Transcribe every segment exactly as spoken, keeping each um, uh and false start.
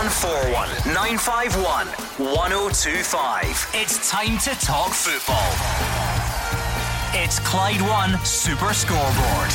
one four one, nine five one, one oh two five. It's time to talk football. It's Clyde One Super Scoreboard.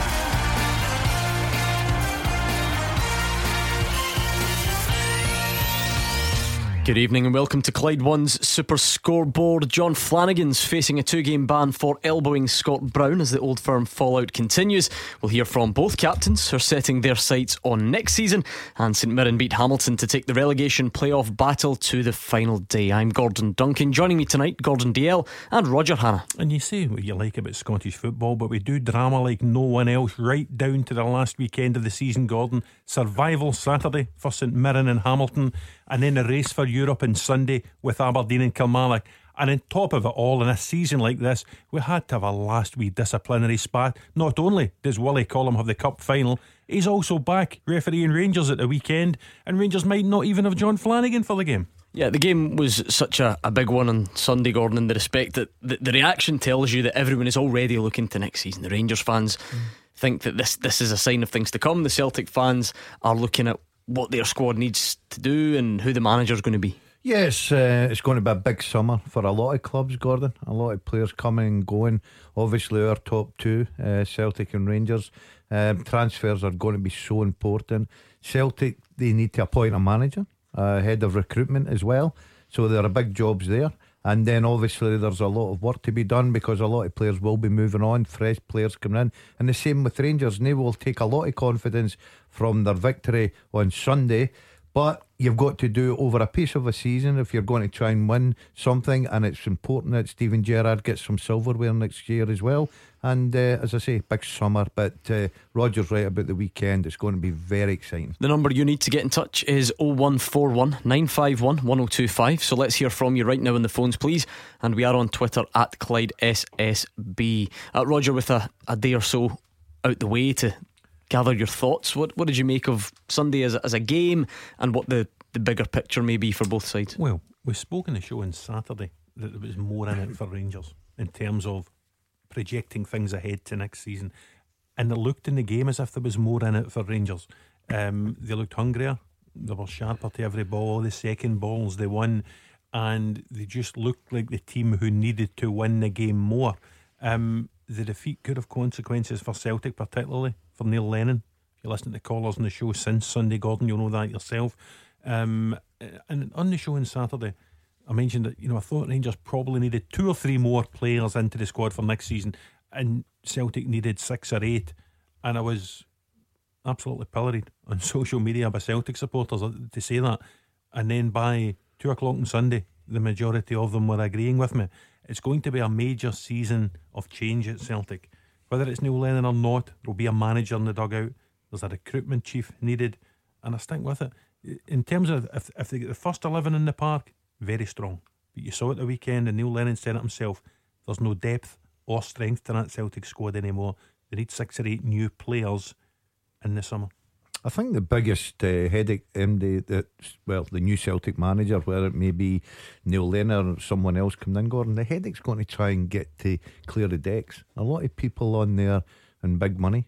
Good evening and welcome to Clyde One's Super Scoreboard. John Flanagan's facing a two-game ban for elbowing Scott Brown as the Old Firm fallout continues. We'll hear from both captains who are setting their sights on next season, and St Mirren beat Hamilton to take the relegation playoff battle to the final day. I'm Gordon Duncan. Joining me tonight, Gordon D L and Roger Hanna. And you say what you like about Scottish football, but we do drama like no one else right down to the last weekend of the season, Gordon. Survival Saturday for St Mirren and Hamilton, and then a race for Europe on Sunday with Aberdeen and Kilmarnock. And on top of it all, in a season like this, we had to have a last wee disciplinary spat. Not only does Willie Collum have the cup final, he's also back refereeing Rangers at the weekend, and Rangers might not even have John Flanagan for the game. Yeah, the game was such a, a big one on Sunday, Gordon, in the respect that the, the reaction tells you that everyone is already looking to next season. The Rangers fans mm. think that this, this is a sign of things to come. The Celtic fans are looking at what their squad needs to do and who the manager's going to be. Yes, uh, it's going to be a big summer for a lot of clubs, Gordon. A lot of players coming and going. Obviously our top two, uh, Celtic and Rangers. um, Transfers are going to be so important. Celtic, they need to appoint a manager, uh, head of recruitment as well. So there are big jobs there. And then obviously there's a lot of work to be done, because a lot of players will be moving on, fresh players coming in. And the same with Rangers. They will take a lot of confidence from their victory on Sunday. But you've got to do it over a piece of a season if you're going to try and win something. And it's important that Steven Gerrard gets some silverware next year as well. And uh, as I say, big summer. But uh, Roger's right about the weekend. It's going to be very exciting. The number you need to get in touch is oh one four one, nine five one, one oh two five. So let's hear from you right now on the phones, please. And we are on Twitter at Clyde S S B. uh, Roger, with a, a day or so out the way to gather your thoughts, what what did you make of Sunday as a, as a game, and what the, the bigger picture may be for both sides? Well, we spoke in the show on Saturday that there was more in it for Rangers in terms of projecting things ahead to next season, and it looked in the game as if there was more in it for Rangers. Um, they looked hungrier, they were sharper to every ball. The second balls they won, and they just looked like the team who needed to win the game more. Um, the defeat could have consequences for Celtic, particularly for Neil Lennon. If you listen to callers on the show since Sunday, Gordon, you'll know that yourself. Um, and on the show on Saturday, I mentioned that, you know, I thought Rangers probably needed two or three more players into the squad for next season, and Celtic needed six or eight. And I was absolutely pilloried on social media by Celtic supporters to say that. And then by two o'clock on Sunday, the majority of them were agreeing with me. It's going to be a major season of change at Celtic. Whether it's Neil Lennon or not, there will be a manager in the dugout. There's a recruitment chief needed, and I stick with it. In terms of if, if they get the first eleven in the park, very strong. But you saw it the weekend, and Neil Lennon said it himself, there's no depth or strength to that Celtic squad anymore. They need six or eight new players in the summer. I think the biggest uh, headache, M D, that well, the new Celtic manager, whether it may be Neil Lennon or someone else coming in, Gordon, the headache's going to try and get to clear the decks. A lot of people on there and big money,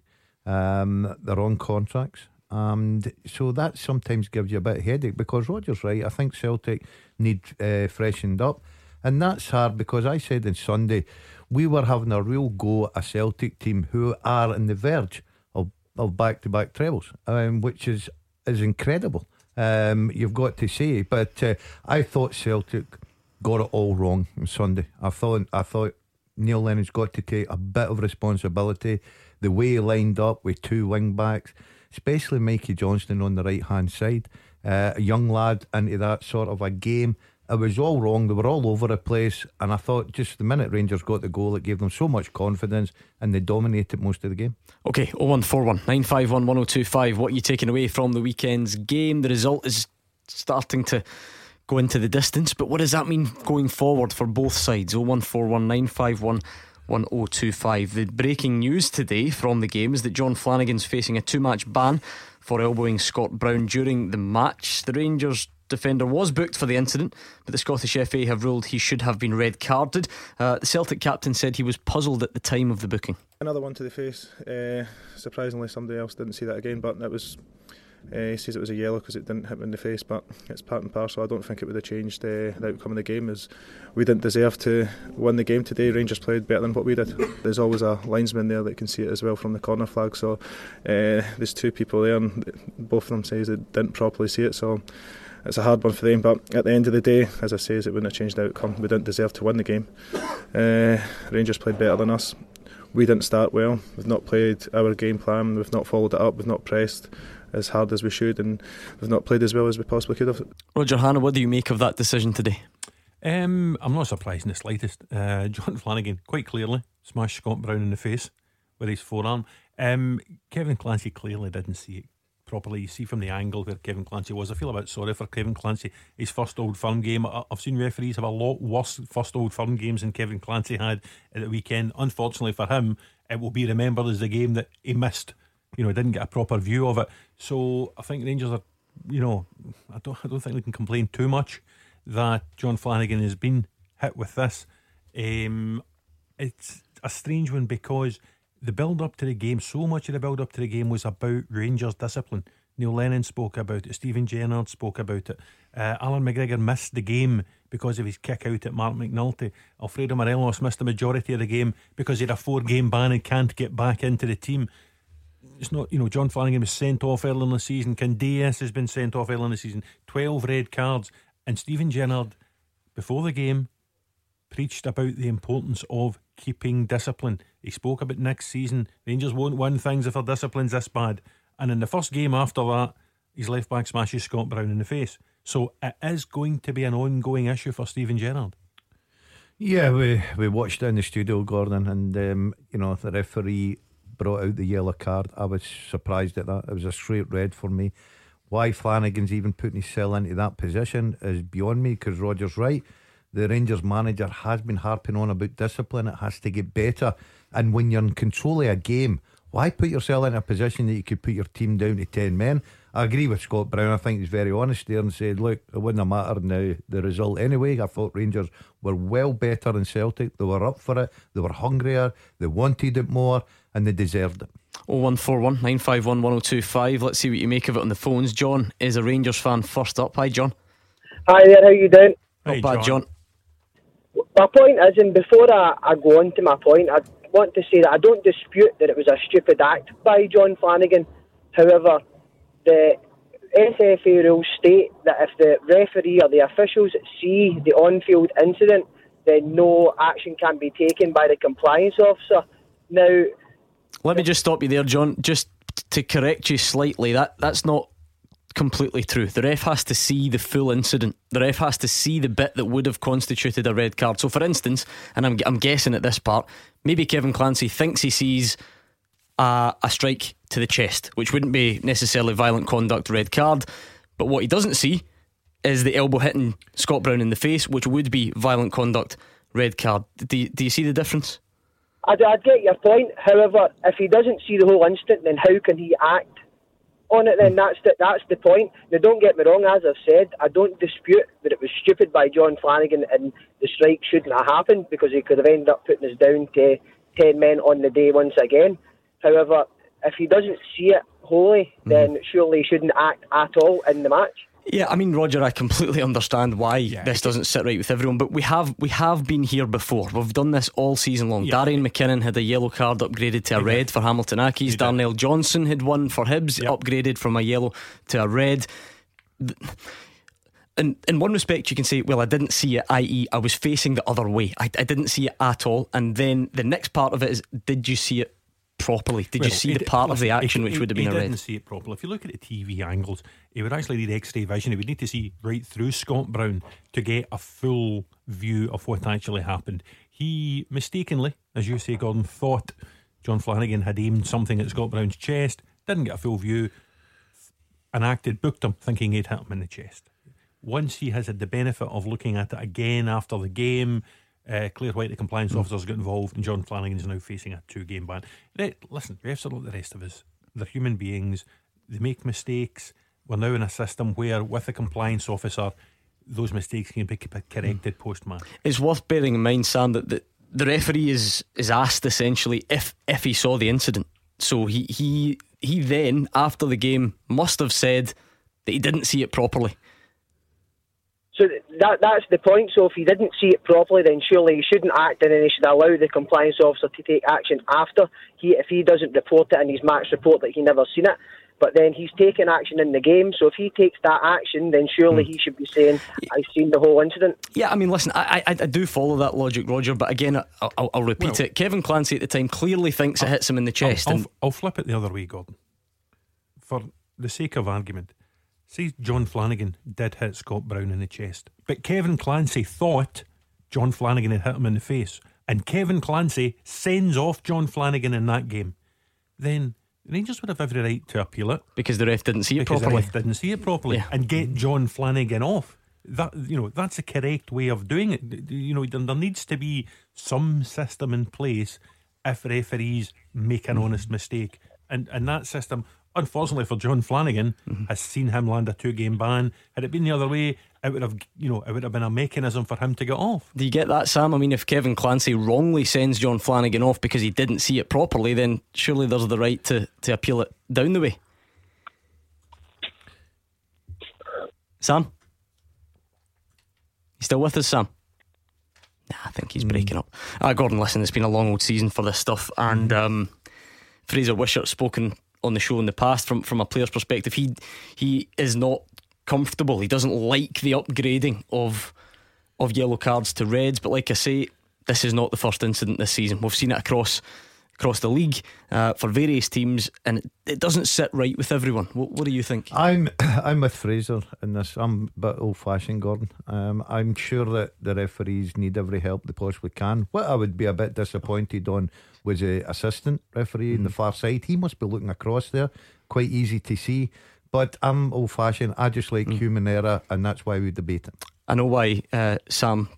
um, they're on contracts, and so that sometimes gives you a bit of headache. Because Roger's right, I think Celtic need uh, freshened up, and that's hard, because I said on Sunday we were having a real go at a Celtic team who are on the verge of back-to-back trebles, um, which is is incredible, um, you've got to say. But uh, I thought Celtic got it all wrong on Sunday. I thought I thought Neil Lennon's got to take a bit of responsibility. The way he lined up with two wing backs, especially Mikey Johnston on the right hand side, uh, a young lad into that sort of a game. It was all wrong. They were all over the place, and I thought just the minute Rangers got the goal, it gave them so much confidence, and they dominated most of the game. Okay, oh one four one, nine five one, one oh two five. What are you taking away from the weekend's game? The result is starting to go into the distance, but what does that mean going forward for both sides? oh one four one, nine five one, one oh two five. The breaking news today from the game is that John Flanagan's facing a two-match ban for elbowing Scott Brown during the match. The Rangers defender was booked for the incident, but the Scottish F A have ruled he should have been red carded. uh, The Celtic captain said he was puzzled at the time of the booking. Another one to the face. uh, Surprisingly somebody else didn't see that again, but it was Uh, he says it was a yellow because it didn't hit him in the face, but it's part and parcel. I don't think it would have changed uh, the outcome of the game, as we didn't deserve to win the game today. Rangers played better than what we did. There's always a linesman there that can see it as well from the corner flag, so uh, there's two people there and both of them says they didn't properly see it, so it's a hard one for them. But at the end of the day, as I say, it wouldn't have changed the outcome. We didn't deserve to win the game. uh, Rangers played better than us. We didn't start well. We've not played our game plan. We've not followed it up. We've not pressed as hard as we should, and we've not played as well as we possibly could have. Roger Hannah, what do you make of that decision today? Um, I'm not surprised in the slightest. uh, John Flanagan quite clearly smashed Scott Brown in the face with his forearm. um, Kevin Clancy clearly didn't see it properly. You see from the angle where Kevin Clancy was. I feel a bit sorry for Kevin Clancy. His first Old Firm game, I've seen referees have a lot worse first Old Firm games than Kevin Clancy had at the weekend. Unfortunately for him, it will be remembered as the game that he missed. You know, didn't get a proper view of it. So I think Rangers are, you know, I don't, I don't think we can complain too much that John Flanagan has been hit with this. Um, it's a strange one because the build up to the game, so much of the build up to the game was about Rangers discipline. Neil Lennon spoke about it. Stephen Gerrard spoke about it. Uh, Alan McGregor missed the game because of his kick out at Mark McNulty. Alfredo Morelos missed the majority of the game because he had a four game ban and can't get back into the team. It's not, you know, John Flanagan was sent off early in the season. Candias has been sent off early in the season. twelve red cards. And Stephen Gerrard, before the game, preached about the importance of keeping discipline. He spoke about next season. Rangers won't win things if their discipline's this bad. And in the first game after that, his left back smashes Scott Brown in the face. So it is going to be an ongoing issue for Stephen Gerrard. Yeah, we, we watched it in the studio, Gordon, and um, you know, the referee brought out the yellow card. I was surprised at that. It was a straight red for me. Why Flanagan's even putting himself into that position is beyond me, because Roger's right. The Rangers manager has been harping on about discipline. It has to get better. And when you're in control of a game, why put yourself in a position that you could put your team down to ten men? I agree with Scott Brown. I think he's very honest there and said, look, it wouldn't have mattered now the result anyway. I thought Rangers were well better than Celtic. They were up for it. They were hungrier. They wanted it more, and they deserved it. oh one four one nine five one one oh two five. Let's see what you make of it on the phones. John is a Rangers fan first up. Hi, John. Hi there, how you doing? Not Hey, bad, John. John. My point is, and before I, I go on to my point, I want to say that I don't dispute that it was a stupid act by John Flanagan. However, the S F A rules state that if the referee or the officials see the on-field incident, then no action can be taken by the compliance officer. Now, Let me just stop you there, John. Just to correct you slightly, that that's not completely true. The ref has to see the full incident. The ref has to see the bit that would have constituted a red card. So for instance, and I'm, I'm guessing at this part, maybe Kevin Clancy thinks he sees a, a strike to the chest, which wouldn't be necessarily violent conduct, red card, but what he doesn't see is the elbow hitting Scott Brown in the face, which would be violent conduct, red card. Do you, do you see the difference? I'd, I'd get your point. However, if he doesn't see the whole incident, then how can he act on it? Then that's the, that's the point. Now, don't get me wrong, as I've said, I don't dispute that it was stupid by John Flanagan and the strike shouldn't have happened, because he could have ended up putting us down to ten men on the day once again. However, if he doesn't see it wholly, then mm. surely he shouldn't act at all in the match. Yeah, I mean, Roger, I completely understand why yeah, this doesn't sit right with everyone, but we have we have been here before. We've done this all season long. Yeah. Darian McKinnon had a yellow card upgraded to a he red did. for Hamilton Accies. Darnell Johnson had one for Hibs, yep. upgraded from a yellow to a red. In, in one respect you can say, well, I didn't see it, that is I was facing the other way. I, I didn't see it at all. And then the next part of it is, did you see it properly? Did well, you see the part listen, of the action he, which would have been he a red? He didn't see it properly. If you look at the T V angles, he would actually need X-ray vision. He would need to see right through Scott Brown to get a full view of what actually happened. He mistakenly, as you say, Gordon, thought John Flanagan had aimed something at Scott Brown's chest, didn't get a full view, and acted, booked him thinking he'd hit him in the chest. Once he has had the benefit of looking at it again after the game, Uh, Claire White, the compliance mm. officers, got involved, and John Flanagan is now facing a two game ban. Right, listen, refs are like the rest of us. They're human beings. They make mistakes. We're now in a system where, with a compliance officer, those mistakes can be corrected mm. post match. It's worth bearing in mind, Sam, that the, the referee is is asked essentially if if he saw the incident. So he he he then, after the game, must have said that he didn't see it properly. So that that's the point. So if he didn't see it properly, then surely he shouldn't act, and then he should allow the compliance officer to take action after. He, if he doesn't report it in his match report that he never seen it, but then he's taken action in the game. So if he takes that action, then surely mm. he should be saying, "I've seen the whole incident." Yeah, I mean, listen, I I, I do follow that logic, Roger. But again, I'll, I'll, I'll repeat well, it. Kevin Clancy at the time clearly thinks I'll, it hits him in the chest. I'll, and I'll, I'll flip it the other way, Gordon, for the sake of argument. See, John Flanagan did hit Scott Brown in the chest, but Kevin Clancy thought John Flanagan had hit him in the face, and Kevin Clancy sends off John Flanagan in that game. Then the Rangers would have every right to appeal it because the ref didn't see it because properly. The ref didn't see it properly, yeah. and get John Flanagan off. That you know, that's the correct way of doing it. You know, there, there needs to be some system in place if referees make an honest mistake, and and that system, unfortunately for John Flanagan, mm-hmm. has seen him land a two-game ban. Had it been the other way, it would have, you know, it would have been a mechanism for him to get off. Do you get that, Sam? I mean, if Kevin Clancy wrongly sends John Flanagan off because he didn't see it properly, then surely there's the right to, to appeal it down the way. Sam? You still with us, Sam? Nah, I think he's mm. breaking up. Ah, Gordon, listen, it's been a long old season for this stuff, and um, Fraser Wishart's spoken on the show in the past from, from a player's perspective. He he is not comfortable. He doesn't like the upgrading of of yellow cards to reds, but like I say, this is not the first incident this season. We've seen it across across the league uh, for various teams, and it, it doesn't sit right with everyone. What, what do you think? I'm I'm with Fraser in this. I'm a bit old fashioned, Gordon. um, I'm sure that the referees need every help they possibly can. What I would be a bit disappointed on was a assistant referee mm. on the far side. He must be looking across there, quite easy to see. But I'm old fashioned. I just like mm. human error, and that's why we debate it. I know why uh, Sam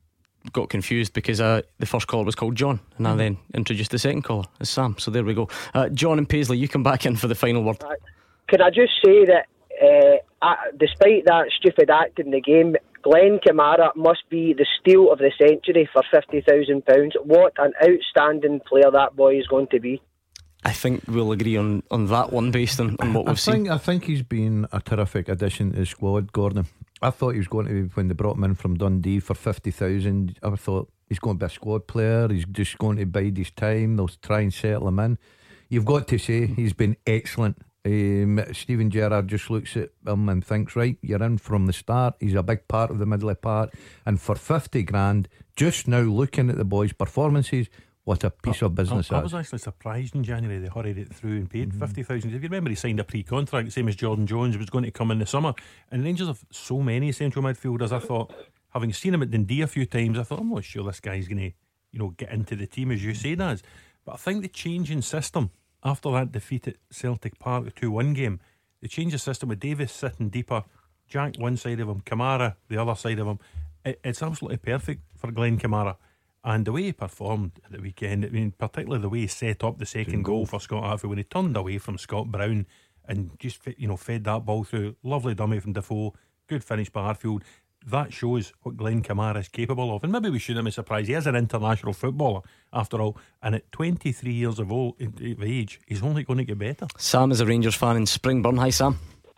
got confused, because uh, the first caller was called John, and mm. I then introduced the second caller as Sam. So there we go. uh, John and Paisley, you come back in for the final word. uh, Can I just say that uh, uh, despite that stupid act in the game, Glenn Kamara must be the steal of the century for fifty thousand pounds. What an outstanding player that boy is going to be. I think we'll agree on, on that one based on, on what we've I think, seen. I think he's been a terrific addition to the squad, Gordon. I thought he was going to be, when they brought him in from Dundee for fifty thousand, I thought he's going to be a squad player. He's just going to bide his time. They'll try and settle him in. You've got to say he's been excellent. Um, Stephen Gerrard just looks at him and thinks, right, you're in from the start. He's a big part of the middle part, and for fifty grand, just now looking at the boys' performances, what a piece I, of business. I, I was actually surprised in January they hurried it through and paid mm-hmm. fifty thousand. If you remember, he signed a pre-contract, same as Jordan Jones, was going to come in the summer. And Rangers have so many central midfielders. I thought, having seen him at Dundee a few times, I thought, I'm not sure this guy's going to, you know, get into the team as you say does. But I think the change in system after that defeat at Celtic Park, the two one game, they changed the system with Davis sitting deeper, Jack one side of him, Kamara the other side of him. It, it's absolutely perfect for Glenn Kamara. And the way he performed at the weekend, I mean, particularly the way he set up the second goal for Scott Arfield when he turned away from Scott Brown and just, you know, fed that ball through. Lovely dummy from Defoe, good finish by Arfield. That shows what Glenn Kamara is capable of. And maybe we shouldn't be surprised. He is an international footballer after all, and at twenty-three years of, old, of age, he's only going to get better. Sam is a Rangers fan in Springburn. Hi, Sam.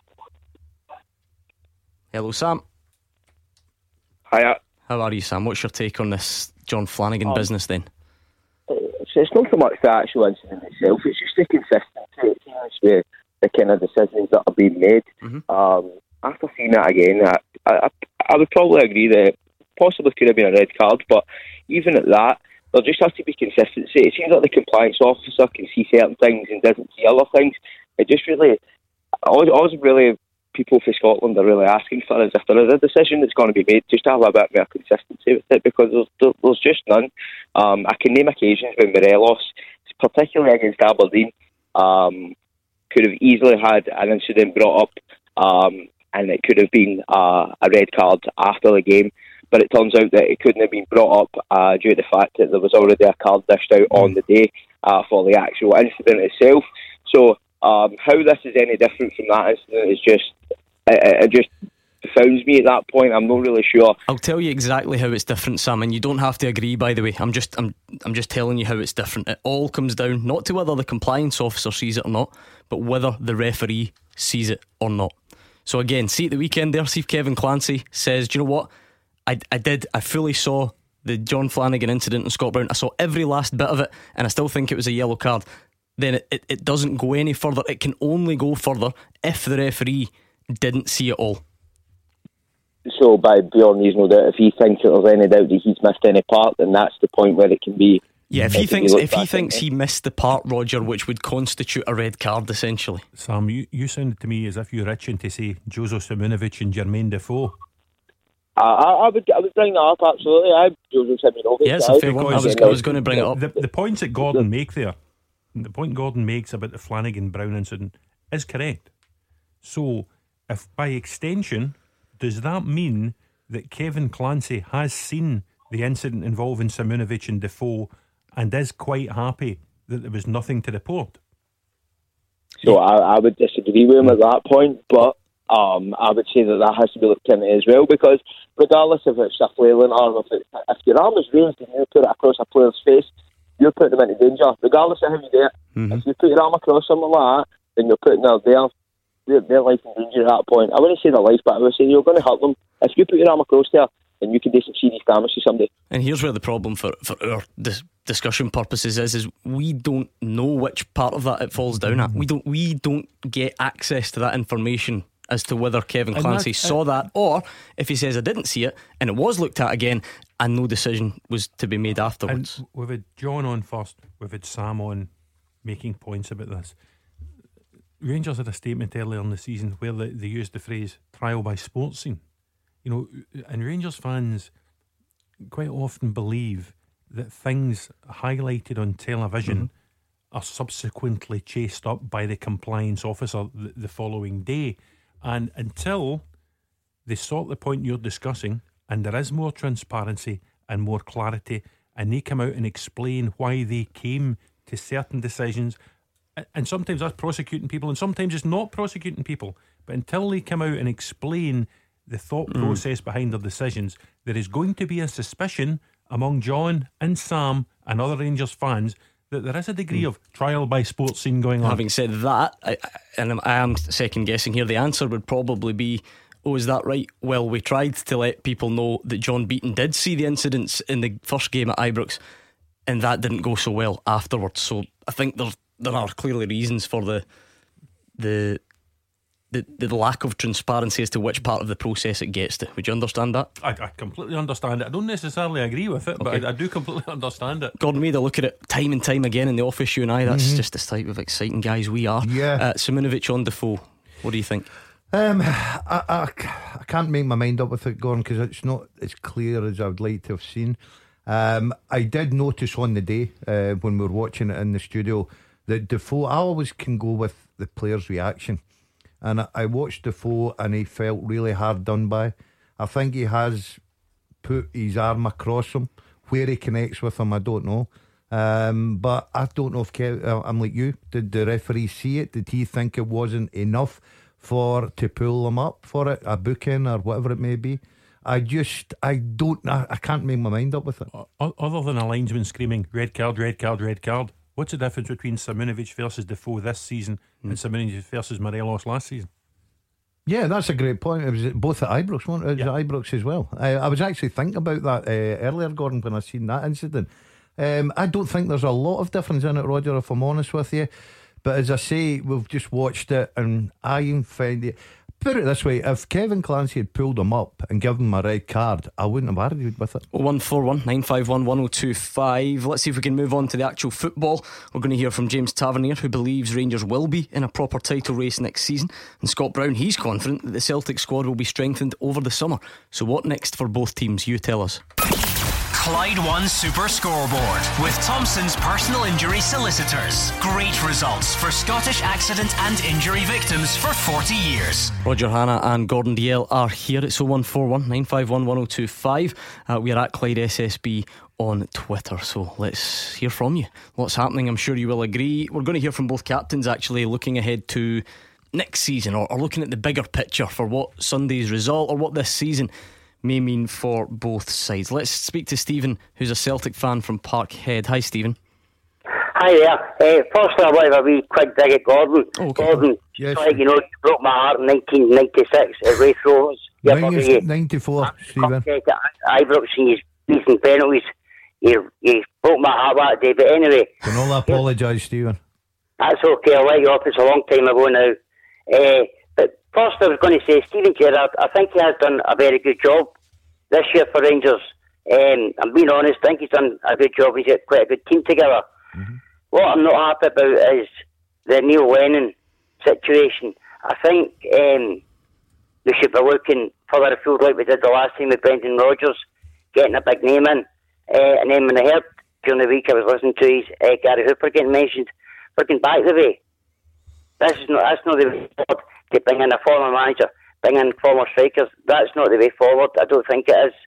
Hello, Sam. Hiya. How are you, Sam? What's your take on this John Flanagan um, business then? It's, it's not so much the actual incident itself, it's just the consistency with the kind of decisions that are being made. Mm-hmm. Um, after seeing that again, I, I, I would probably agree that it possibly could have been a red card, but even at that, there just has to be consistency. It seems like the compliance officer can see certain things and doesn't see other things. It just really, all, all really people for Scotland are really asking for is if there is a decision that's going to be made, just to have a bit more consistency with it, because there's, there's just none. Um, I can name occasions when Morelos, particularly against Aberdeen, um, could have easily had an incident brought up, um, and it could have been uh, a red card after the game, but it turns out that it couldn't have been brought up uh, due to the fact that there was already a card dished out on the day uh, for the actual incident itself. So um, how this is any different from that incident is just it, it just confounds me at that point. I'm not really sure. I'll tell you exactly how it's different, Sam, and you don't have to agree, by the way. I'm just I'm I'm just telling you how it's different. It all comes down not to whether the compliance officer sees it or not, but whether the referee sees it or not. So again, see at the weekend there, see if Kevin Clancy says, do you know what, I, I did I fully saw the John Flanagan incident and Scott Brown. I saw every last bit of it, and I still think it was a yellow card. Then it, it, it doesn't go any further. It can only go further if the referee didn't see it all. So by Bjorn, he's no doubt, if he thinks that there's any doubt that he's missed any part, then that's the point where it can be. Yeah, if he thinks if he thinks he missed the part, Roger, which would constitute a red card essentially. Sam, you, you sounded to me as if you're itching to say Jozo Simunovic and Jermaine Defoe. I, I would I would bring that up, absolutely. I Jozo Simunovic. Yeah, it's a fair one. I was, I was going to bring it up. The, the points that Gordon make there, the point Gordon makes about the Flanagan Brown incident is correct. So, if by extension, does that mean that Kevin Clancy has seen the incident involving Simunovic and Defoe and is quite happy that there was nothing to report? So I, I would disagree with him at that point, but um, I would say that that has to be looked into as well, because regardless if it's a flailing or if, it, if your arm is raised and you put it across a player's face, you're putting them into danger, regardless of how you do it. Mm-hmm. If you put your arm across something like that, then you're putting their, their, their, their life in danger at that point. I wouldn't say their life, but I would say you're going to hurt them. If you put your arm across there, then you can do some serious damage to somebody. And here's where the problem for, for our dis- discussion purposes is, is we don't know which part of that it falls down at. We don't we don't get access to that information as to whether Kevin Clancy saw that, or if he says I didn't see it and it was looked at again and no decision was to be made afterwards. And we've had John on first, we've had Sam on making points about this. Rangers had a statement earlier in the season where they, they used the phrase trial by sports scene. You know, and Rangers fans quite often believe that things highlighted on television mm-hmm. are subsequently chased up by the compliance officer the, the following day. And until they sort the point you're discussing and there is more transparency and more clarity and they come out and explain why they came to certain decisions, and sometimes that's prosecuting people and sometimes it's not prosecuting people, but until they come out and explain the thought mm. process behind their decisions, there is going to be a suspicion among John and Sam and other Rangers fans that there is a degree mm. of trial by sports scene going on. Having said that, I, and I am second guessing here, the answer would probably be, oh, is that right? Well, we tried to let people know that John Beaton did see the incidents in the first game at Ibrox, and that didn't go so well afterwards. So I think there there are clearly reasons for the the The, the lack of transparency as to which part of the process it gets to. Would you understand that? I, I completely understand it. I don't necessarily agree with it, okay. but I, I do completely understand it. Gordon, we had a look at it time and time again in the office, you and I. That's mm-hmm. just the type of exciting guys we are. Yeah. uh, Simunovic on Defoe, what do you think? Um, I, I, I can't make my mind up with it, Gordon, because it's not as clear as I would like to have seen. um, I did notice on the day uh, when we were watching it in the studio that Defoe, I always can go with the player's reaction. And I watched Defoe and he felt really hard done by. I think he has put his arm across him. Where he connects with him, I don't know. Um, but I don't know if Kev, I'm like you. Did the referee see it? Did he think it wasn't enough for to pull him up for it, a booking or whatever it may be? I just, I don't, I, I can't make my mind up with it. Other than a linesman screaming red card, red card, red card, what's the difference between Simunovic versus Defoe this season mm. and Simunovic versus Morelos last season? Yeah, that's a great point. It was both at Ibrox, wasn't it? It was yeah. at Ibrox as well. I, I was actually thinking about that uh, earlier, Gordon, when I seen that incident. Um, I don't think there's a lot of difference in it, Roger, if I'm honest with you. But as I say, we've just watched it and I find it. Put it this way, if Kevin Clancy had pulled him up and given him a red card, I wouldn't have argued with it. oh one four one, nine five one, one oh two five. Let's see if we can move on to the actual football. We're going to hear from James Tavernier, who believes Rangers will be in a proper title race next season, and Scott Brown, he's confident that the Celtic squad will be strengthened over the summer. So what next for both teams? You tell us. Clyde One Super Scoreboard with Thompson's personal injury solicitors. Great results for Scottish accident and injury victims for forty years. Roger Hanna and Gordon Dalziel are here. It's oh one four one, nine five one, one oh two five. uh, We are at Clyde S S B on Twitter, so let's hear from you. What's happening? I'm sure you will agree. We're going to hear from both captains actually, looking ahead to next season, or, or looking at the bigger picture for what Sunday's result or what this season may mean for both sides. Let's speak to Stephen, who's a Celtic fan from Parkhead. Hi, Stephen. Hi there. Uh, firstly, I want to have a wee quick dig at Gordon. Oh, okay. Gordon, Yes. like, you know, you broke my heart in nineteen ninety-six at Raith Rovers. Yeah, ninety-four, Stephen. Ibrox and he's beating penalties. You, you broke my heart that day. But anyway, Can all apologise, Stephen? that's okay. I'll let you off. It's a long time ago now. Uh, but first, I was going to say, Stephen Gerrard, I think he has done a very good job this year for Rangers. Um, I'm being honest. I think he's done a good job. He's got quite a good team together. Mm-hmm. What I'm not happy about is the Neil Lennon situation. I think um, we should be looking further afield like we did the last time with Brendan Rodgers, getting a big name in. Uh, and then when I heard during the week I was listening to his uh, Gary Hooper getting mentioned, looking back the way, this is not, that's not the way forward to bring in a former manager, bring in former strikers. That's not the way forward. I don't think it is.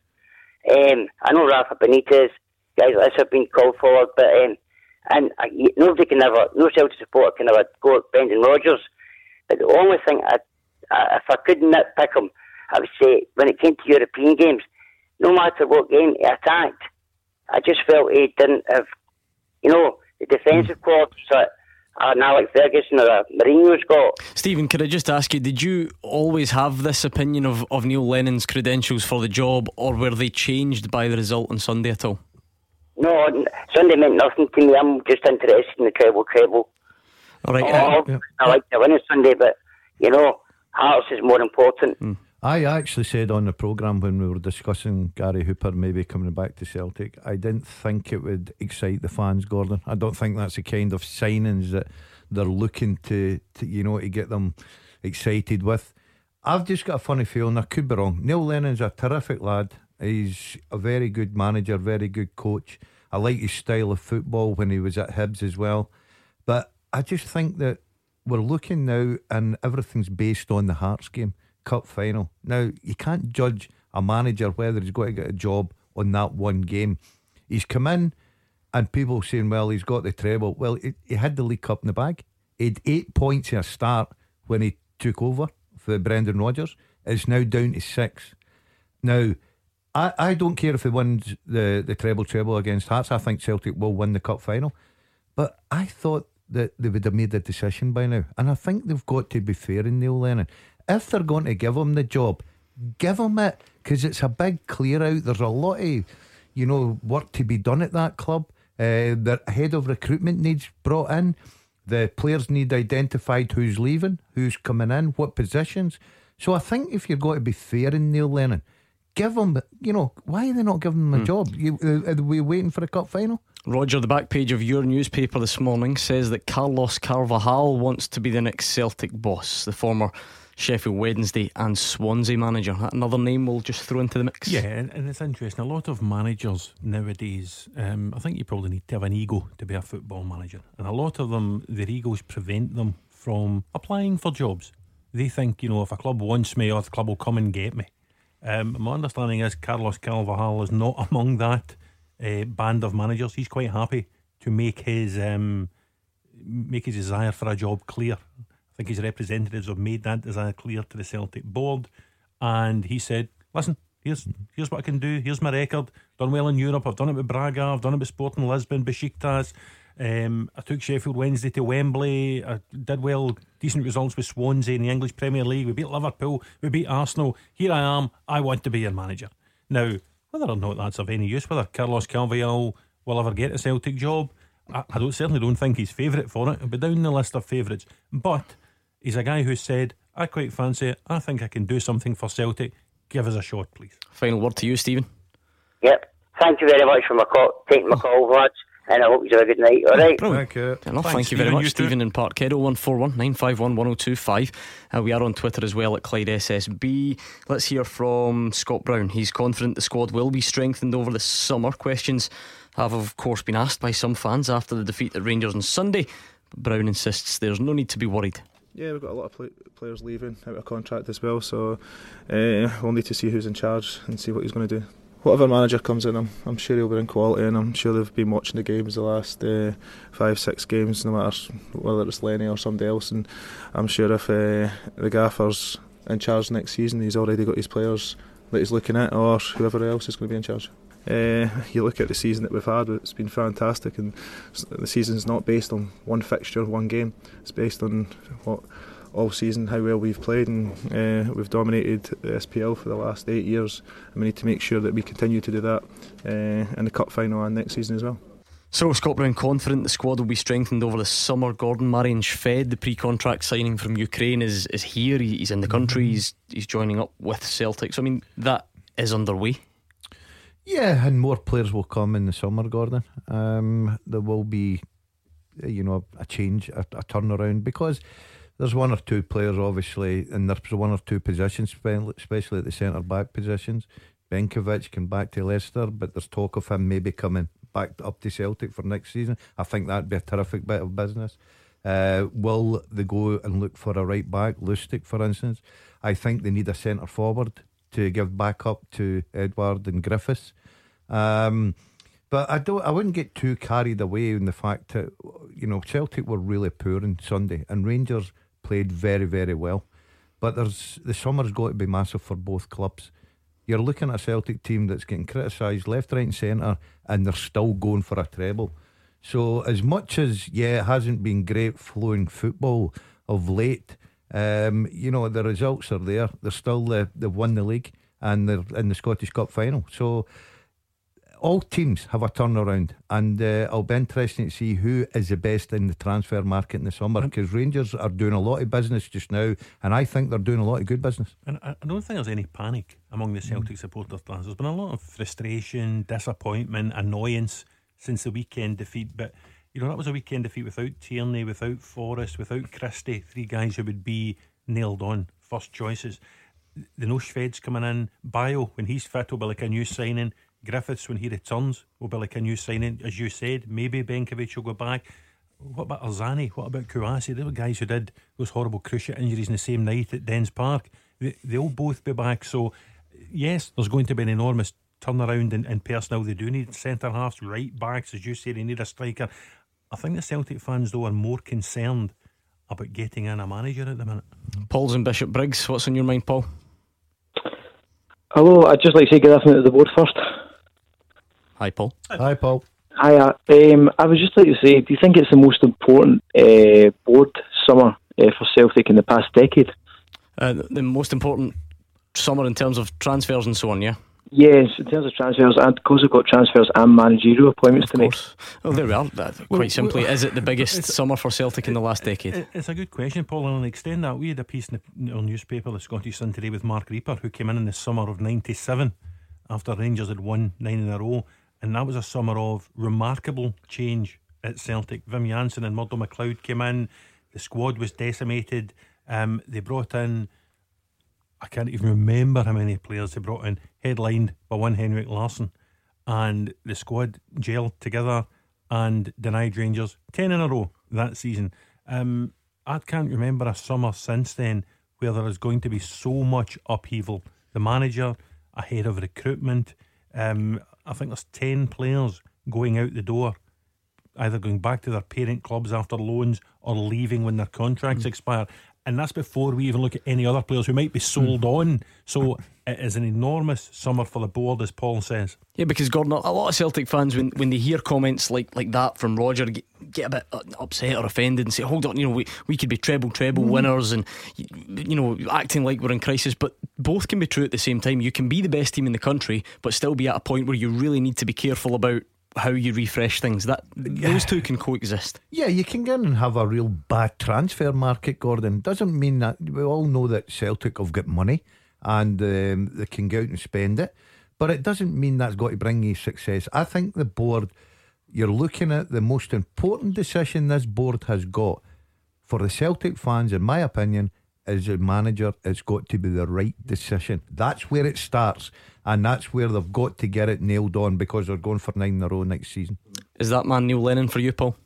Um, I know Rafa Benitez, guys like this have been called forward, but um, and uh, nobody can ever, no Celtic supporter can ever go at Brendan Rodgers. But the only thing, I, I, if I could nitpick him, I would say when it came to European games, no matter what game he attacked, I just felt he didn't have, you know, the defensive qualities that an Alex Ferguson or a Mourinho's got. Stephen, could I just ask you, did you always have this opinion of, of Neil Lennon's credentials for the job, or were they changed by the result on Sunday at all? No, Sunday meant nothing to me. I'm just interested in the treble treble. All right. Oh, uh, yeah. I like to win on Sunday, but, you know, Hearts is more important. Mm. I actually said on the programme when we were discussing Gary Hooper maybe coming back to Celtic, I didn't think it would excite the fans, Gordon. I don't think that's the kind of signings that they're looking to, to you know, to get them excited with. I've just got a funny feeling, I could be wrong. Neil Lennon's a terrific lad. He's a very good manager, very good coach. I like his style of football when he was at Hibs as well. But I just think that we're looking now and everything's based on the Hearts game. Cup final. Now, you can't judge a manager whether he's got to get a job on that one game. He's come in and people saying, well, he's got the treble. Well, he, he had the League Cup in the bag. He had eight points in a start when he took over for Brendan Rodgers. It's now down to six. Now, I, I don't care if he wins the, the treble treble against Hearts. I think Celtic will win the cup final. But I thought that they would have made a decision by now. And I think they've got to be fair in Neil Lennon. If they're going to give him the job, give him it, because it's a big clear out. There's a lot of, you know, work to be done at that club. Uh, the head of recruitment needs brought in. The players need identified who's leaving, who's coming in, what positions. So I think if you're going to be fair in Neil Lennon, give him, you know, why are they not giving him a mm. job? You, uh, are we waiting for a cup final? Roger, the back page of your newspaper this morning says that Carlos Carvalhal wants to be the next Celtic boss. The former Sheffield Wednesday and Swansea manager. Another name we'll just throw into the mix. Yeah, and, and it's interesting. A lot of managers nowadays, um, I think you probably need to have an ego to be a football manager, and a lot of them, their egos prevent them from applying for jobs. They think, you know, if a club wants me, or the club will come and get me. Um, my understanding is Carlos Carvalhal is not among that uh, band of managers. He's quite happy to make his um, make his desire for a job clear. I think his representatives have made that desire clear to the Celtic board, and he said, listen, here's here's what I can do, here's my record, done well in Europe, I've done it with Braga, I've done it with Sporting Lisbon, Besiktas, um, I took Sheffield Wednesday to Wembley, I did well, decent results with Swansea in the English Premier League, we beat Liverpool, we beat Arsenal, here I am, I want to be your manager. Now, whether or not that's of any use, whether Carlos Carvalhal will ever get a Celtic job, I, I don't certainly don't think he's favourite for it. It'll be down the list of favourites, but he's a guy who said, I quite fancy it, I think I can do something for Celtic, give us a shot please. Final word to you, Stephen. Yep, thank you very much for my call, taking my call, lads, and I hope you have a good night. Alright, thank you. Enough, Thanks, thank you very Stephen, much, you Stephen in Parkhead. Oh one four one nine five one one oh two five. uh, We are on Twitter as well at Clyde S S B. Let's hear from Scott Brown. He's confident the squad will be strengthened over the summer. Questions have of course been asked by some fans after the defeat at Rangers on Sunday, but Brown insists there's no need to be worried. Yeah, we've got a lot of play- players leaving out of contract as well, so uh, we'll need to see who's in charge and see what he's going to do. Whatever manager comes in, I'm, I'm sure he'll bring quality, and I'm sure they've been watching the games the last uh, five, six games, no matter whether it's Lenny or somebody else, and I'm sure if uh, the gaffer's in charge next season, he's already got his players that he's looking at, or whoever else is going to be in charge. Uh, you look at the season that we've had, it's been fantastic, and the season's not based on one fixture, one game. It's based on what all season, how well we've played, and uh, we've dominated the S P L for the last eight years, and we need to make sure that we continue to do that uh, in the cup final and next season as well. So Scott Brown confident the squad will be strengthened over the summer. Gordon Marian Shved, the pre-contract signing from Ukraine, is is here. He's in the country. He's he's joining up with Celtic. So I mean, that is underway. Yeah, and more players will come in the summer, Gordon. Um, there will be, you know, a change, a, a turnaround, because there's one or two players, obviously, and there's one or two positions, especially at the centre back positions. Benkovic can back to Leicester, but there's talk of him maybe coming back up to Celtic for next season. I think that'd be a terrific bit of business. Uh, will they go and look for a right back, Lustig for instance? I think they need a centre forward to give back up to Edward and Griffiths. Um, but I don't I wouldn't get too carried away in the fact that, you know, Celtic were really poor on Sunday and Rangers played very, very well. But there's the summer's got to be massive for both clubs. You're looking at a Celtic team that's getting criticised left, right and centre, and they're still going for a treble. So as much as, yeah, it hasn't been great flowing football of late, um, you know, the results are there. They're still uh, they've won the league and they're in the Scottish Cup final. So all teams have a turnaround, and uh, it'll be interesting to see who is the best in the transfer market in the summer, because Rangers are doing a lot of business just now, and I think they're doing a lot of good business. And I don't think there's any panic among the Celtic mm. supporters. There's been a lot of frustration, disappointment, annoyance since the weekend defeat, but you know, that was a weekend defeat without Tierney, without Forrest, without Christie, three guys who would be nailed on first choices. The no Shved's coming in. Bio, when he's fit, will be like a new signing. Griffiths, when he returns, will be like a new signing. As you said, maybe Benkovic will go back. What about Arzani? What about Kouassi? They were guys who did those horrible cruciate injuries in the same night at Dens Park. They, they'll both be back. So yes, there's going to be an enormous turnaround in, in personnel. They do need centre halves, right backs, as you say. They need a striker. I think the Celtic fans, though, are more concerned about getting in a manager at the minute. Paul's in Bishop Briggs. What's on your mind, Paul? Hello, I'd just like to say good afternoon to the board first. Hi, Paul. Hi, Paul. Hi, um, I was just like to say, do you think it's the most important uh, board summer uh, for Celtic in the past decade? Uh, the most important summer in terms of transfers and so on, yeah? Yes, in terms of transfers, and because we've got transfers and managerial appointments to make. Well, there we are. Quite well, simply, well, is it the biggest summer for Celtic in the last decade? It's a good question, Paul, and I'll extend that. We had a piece in the newspaper, the Scottish Sun today, with Mark Reaper, who came in in the summer of ninety-seven after Rangers had won nine in a row, and that was a summer of remarkable change at Celtic. Wim Jansen and Murdo McLeod came in. The squad was decimated. Um, they brought in, I can't even remember how many players they brought in, headlined by one Henrik Larsson, and the squad gelled together and denied Rangers ten in a row that season. um, I can't remember a summer since then where there is going to be so much upheaval. The manager ahead of recruitment, um, I think there's ten players going out the door, either going back to their parent clubs after loans or leaving when their contracts mm. expire. And that's before we even look at any other players who might be sold mm. on. So it is an enormous summer for the board, as Paul says. Yeah, because Gordon, a lot of Celtic fans, when, when they hear comments like, like that from Roger, get, get a bit upset or offended and say, hold on, you know, we, we could be treble treble mm. winners and, you know, acting like we're in crisis. But both can be true at the same time. You can be the best team in the country but still be at a point where you really need to be careful about how you refresh things. That those two can coexist. Yeah, you can get in and have a real bad transfer market, Gordon. Doesn't mean that. We all know that Celtic have got money and um, they can go out and spend it, but it doesn't mean that's got to bring you success. I think the board, you're looking at the most important decision this board has got for the Celtic fans, in my opinion, as a manager. It's got to be the right decision. That's where it starts, and that's where they've got to get it nailed on, because they're going for nine in a row next season. Is that man Neil Lennon for you, Paul?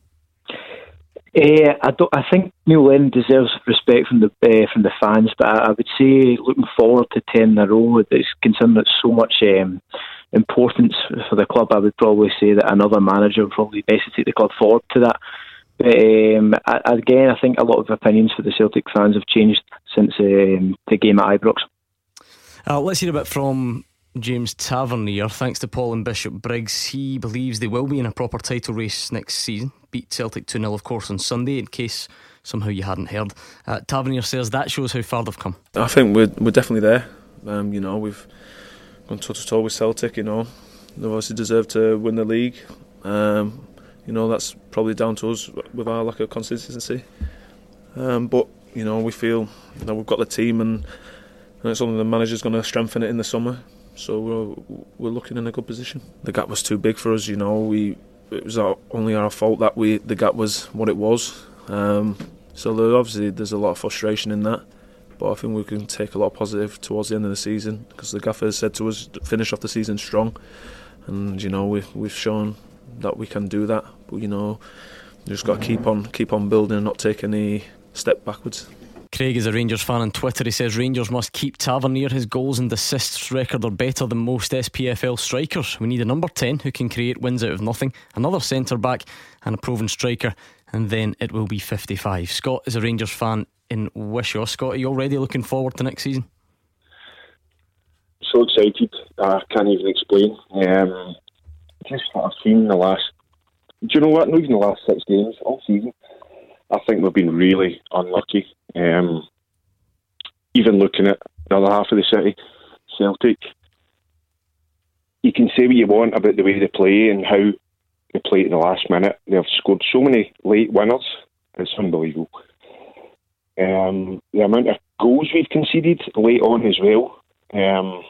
Uh, I don't. I think Neil Lennon deserves respect from the uh, from the fans, but I, I would say looking forward to ten in a row, it's considering it's so much um, importance for the club, I would probably say that another manager would probably best to take the club forward to that. But um, I, again, I think a lot of opinions for the Celtic fans have changed since um, the game at Ibrox. Uh, let's hear a bit from James Tavernier. Thanks to Paul and Bishop Briggs, he believes they will be in a proper title race next season. Beat Celtic two nil of course on Sunday, in case somehow you hadn't heard. uh, Tavernier says that shows how far they've come. I think we're, we're definitely there. um, You know, we've gone toe to toe with Celtic. You know, they obviously deserve to win the league. um, You know, that's probably down to us with our lack of consistency. um, But, you know, we feel that we've got the team, and, and it's only the manager's going to strengthen it in the summer. So we're, we're looking in a good position. The gap was too big for us, you know. We it was our, only our fault that we the gap was what it was. Um, so there, obviously there's a lot of frustration in that, but I think we can take a lot of positive towards the end of the season, because the gaffer has said to us, finish off the season strong, and you know we've we've shown that we can do that. But you know, you just got to keep on keep on building and not take any step backwards. Craig is a Rangers fan on Twitter. He says Rangers must keep Tavernier. His goals and assists record are better than most S P F L strikers. We need a number ten who can create wins out of nothing, another centre back and a proven striker, and then it will be fifty-five. Scott is a Rangers fan in Wishaw. Scott, are you already looking forward to next season? So excited, I can't even explain. Um, just what I've seen in the last, do you know what, not even the last six games, all season, I think we've been really unlucky. Um, even looking at the other half of the city, Celtic, you can say what you want about the way they play and how they play at the last minute. They've scored so many late winners, it's unbelievable. Um, the amount of goals we've conceded late on as well. Um,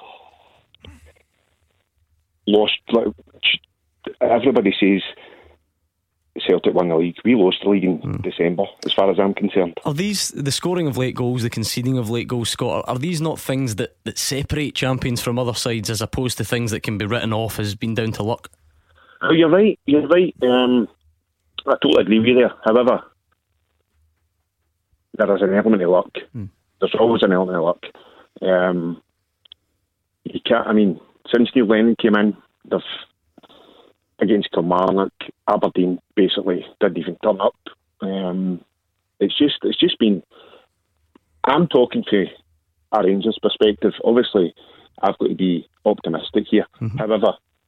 lost, like, everybody says Celtic won the league. We lost the league in mm. December, as far as I'm concerned. Are these, the scoring of late goals, the conceding of late goals, Scott, are, are these not things that, that separate champions from other sides, as opposed to things that can be written off as being down to luck? Oh, you're right, you're right. Um, I totally agree with you there. However, there is an element of luck. Mm. There's always an element of luck. Um, you can't, I mean, since Neil Lennon came in, they've against Kilmarnock, Aberdeen basically didn't even turn up. Um, it's just it's just been, I'm talking to a Rangers perspective. Obviously I've got to be optimistic here. Mm-hmm. However,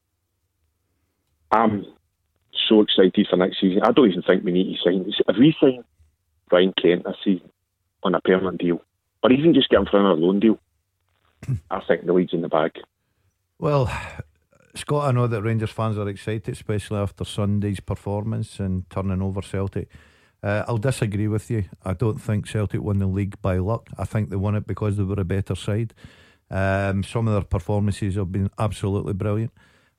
I'm so excited for next season. I don't even think we need to sign, if we sign Ryan Kent this season on a permanent deal, or even just get him for another loan deal, I think the lead's in the bag. Well, Scott, I know that Rangers fans are excited, especially after Sunday's performance and turning over Celtic. uh, I'll disagree with you. I don't think Celtic won the league by luck. I think they won it because they were a better side. um, Some of their performances have been absolutely brilliant.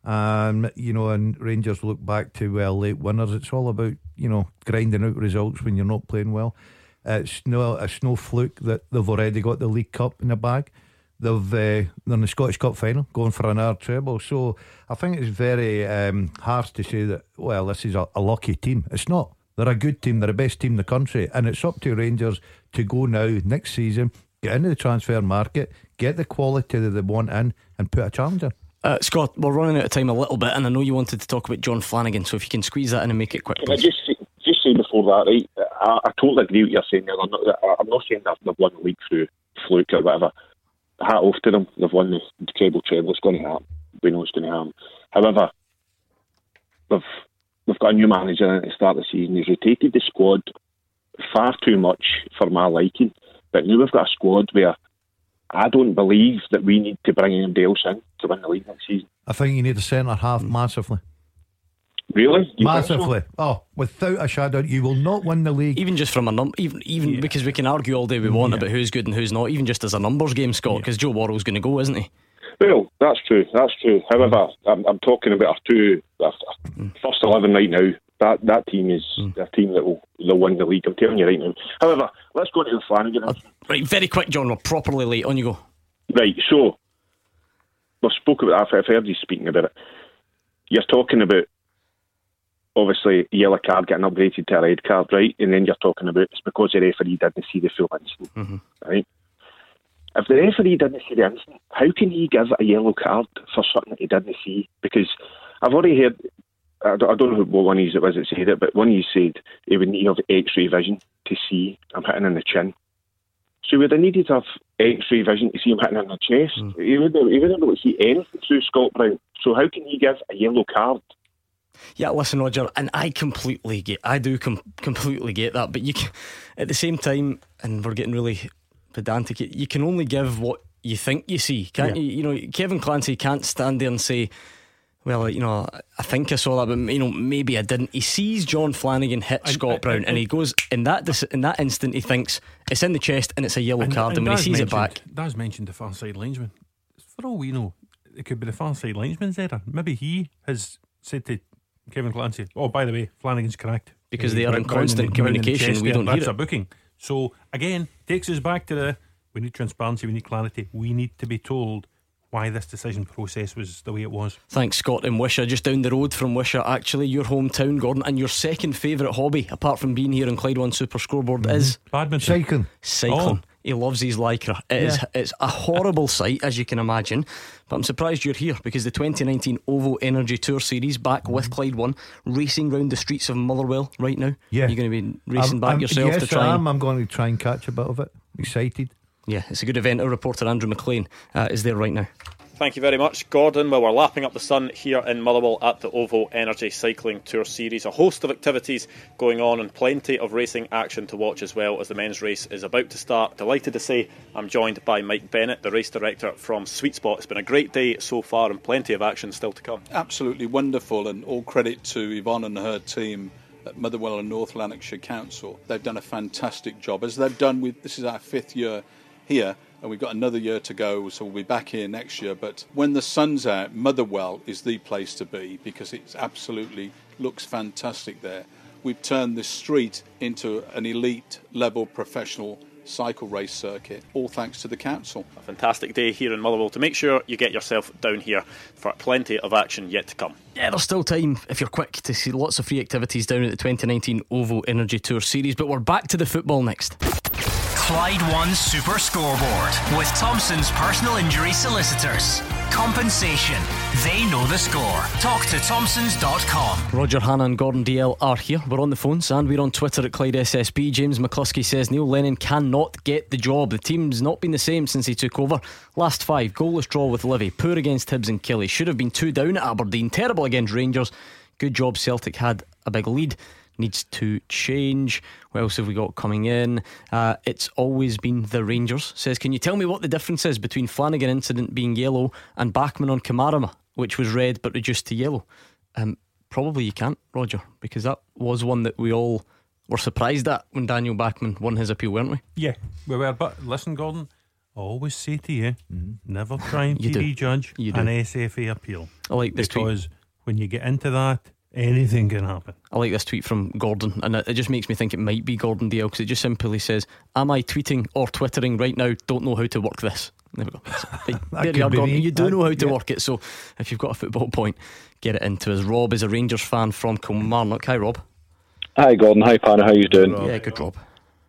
Um, you know, and Rangers look back to well, late winners. It's all about, you know, grinding out results when you're not playing well. uh, It's no, it's no fluke that they've already got the League Cup in the bag. They've uh, they're in the Scottish Cup final, going for an hour treble. So I think it's very um, harsh to say that, well, this is a, a lucky team. It's not. They're a good team. They're the best team in the country, and it's up to Rangers to go now next season, get into the transfer market, get the quality that they want in, and put a challenge in. uh, Scott, we're running out of time a little bit, and I know you wanted to talk about John Flanagan, so if you can squeeze that in and make it quick. Can I just say, just say before that, right? I, I totally agree with what you're saying there. I'm not, I'm not saying that they've won the league through fluke or whatever. Hat off to them. They've won the treble treble. It's going to happen. We know it's going to happen. However, they've they've got a new manager in at the start of the season. He's rotated the squad far too much for my liking. But now we've got a squad where I don't believe that we need to bring anybody else in to win the league next season. I think you need a centre half massively. Really? You Massively. so? Oh, without a shadow, you will not win the league. Even just from a num, even even yeah. because we can argue all day we want yeah. about who's good and who's not. Even just as a numbers game, Scott, because yeah. Joe Worrell's going to go, isn't he? Well, that's true. That's true. However, I'm, I'm talking about our two our mm. first eleven right now. That that team is mm. a team that will they'll win the league. I'm telling you right now. However, let's go to the Flanagan. Uh, right, very quick, John. We're properly late. On you go. Right. So we've spoke about that. I've heard you speaking about it. You're talking about, obviously, a yellow card getting upgraded to a red card, right? And then you're talking about it's because the referee didn't see the full incident, mm-hmm. right? If the referee didn't see the incident, how can he give a yellow card for something that he didn't see? Because I've already heard, I don't know what one of you it was that said it, but one of you said he would need to have x-ray vision to see I'm hitting in the chin. So he would have needed to have X-ray vision to see him hitting in the chest. Mm. He wouldn't he wouldn't be able to see anything through Scott Brown. So how can he give a yellow card? Yeah, listen, Roger, and I completely get, I do com- completely get that, but you can, at the same time, and we're getting really pedantic, you can only give what you think you see, can't yeah. you? You know, Kevin Clancy can't stand there and say, well, you know, I think I saw that, but you know, maybe I didn't. He sees John Flanagan hit I, Scott I, Brown, I, I, and he goes in that dis- in that instant. He thinks it's in the chest and it's a yellow and, card, and, and when he sees it back, Daz mentioned the far side linesman. For all we know, it could be the far side linesman's error. Maybe he has said to Kevin Clancy, "Oh, by the way, Flanagan's correct," because they are in constant communication. We don't hear it. That's a booking. So again, takes us back to the we need transparency, we need clarity, we need to be told why this decision process was the way it was. Thanks, Scott in Wishaw, just down the road from Wishaw, actually, your hometown, Gordon. And your second favourite hobby, apart from being here on Clyde One Super Scoreboard, mm-hmm. is badminton. Cycling. Cycling. Oh. He loves his lycra. It yeah. is, it's a horrible sight, as you can imagine. But I'm surprised you're here, because the twenty nineteen OVO Energy Tour Series back mm-hmm. with Clyde One, racing round the streets of Motherwell right now. Yeah, you're going to be racing I'm, back I'm, yourself yes, to try. I am. And... I'm going to try and catch a bit of it. Excited. Yeah, it's a good event. Our reporter Andrew McLean uh, is there right now. Thank you very much, Gordon. Well, we're lapping up the sun here in Motherwell at the OVO Energy Cycling Tour Series. A host of activities going on and plenty of racing action to watch as well as the men's race is about to start. Delighted to say I'm joined by Mike Bennett, the race director from Sweet Spot. It's been a great day so far and plenty of action still to come. Absolutely wonderful, and all credit to Yvonne and her team at Motherwell and North Lanarkshire Council. They've done a fantastic job, as they've done with, this is our fifth year here, and we've got another year to go, so we'll be back here next year. But when the sun's out, Motherwell is the place to be, because it absolutely looks fantastic there. We've turned this street into an elite level professional cycle race circuit, all thanks to the council. A fantastic day here in Motherwell. To make sure you get yourself down here for plenty of action yet to come. Yeah, there's still time, if you're quick, to see lots of free activities down at the twenty nineteen OVO Energy Tour Series. But we're back to the football next. Clyde One Super Scoreboard with Thompson's personal injury solicitors. Compensation. They know the score. Talk to Thompsons dot com. Roger Hanna and Gordon D L are here. We're on the phones and we're on Twitter at Clyde S S B. James McCluskey says Neil Lennon cannot get the job. The team's not been the same since he took over. Last five, goalless draw with Livy, poor against Hibs and Killie, should have been two down at Aberdeen, terrible against Rangers. Good job Celtic had a big lead. Needs to change. What else have we got coming in? Uh, it's always been the Rangers. Says, can you tell me what the difference is between Flanagan incident being yellow and Bachmann on Kamarama, which was red but reduced to yellow? Um, probably you can't, Roger, because that was one that we all were surprised at when Daniel Bachmann won his appeal, weren't we? Yeah, we were. But listen, Gordon, I always say to you, mm-hmm. never try and T V judge an S F A appeal. I like this because tweet. When you get into that, anything can happen. I like this tweet from Gordon, and it just makes me think it might be Gordon Dale, because it just simply says, am I tweeting or twittering right now? Don't know how to work this. There we go. There you are, Gordon. You do that, know how to yeah. work it. So if you've got a football point, get it into us. Rob is a Rangers fan from Kilmarnock. Hi, Rob. Hi, Gordon. Hi, Panna. How you doing? Yeah, good, Rob.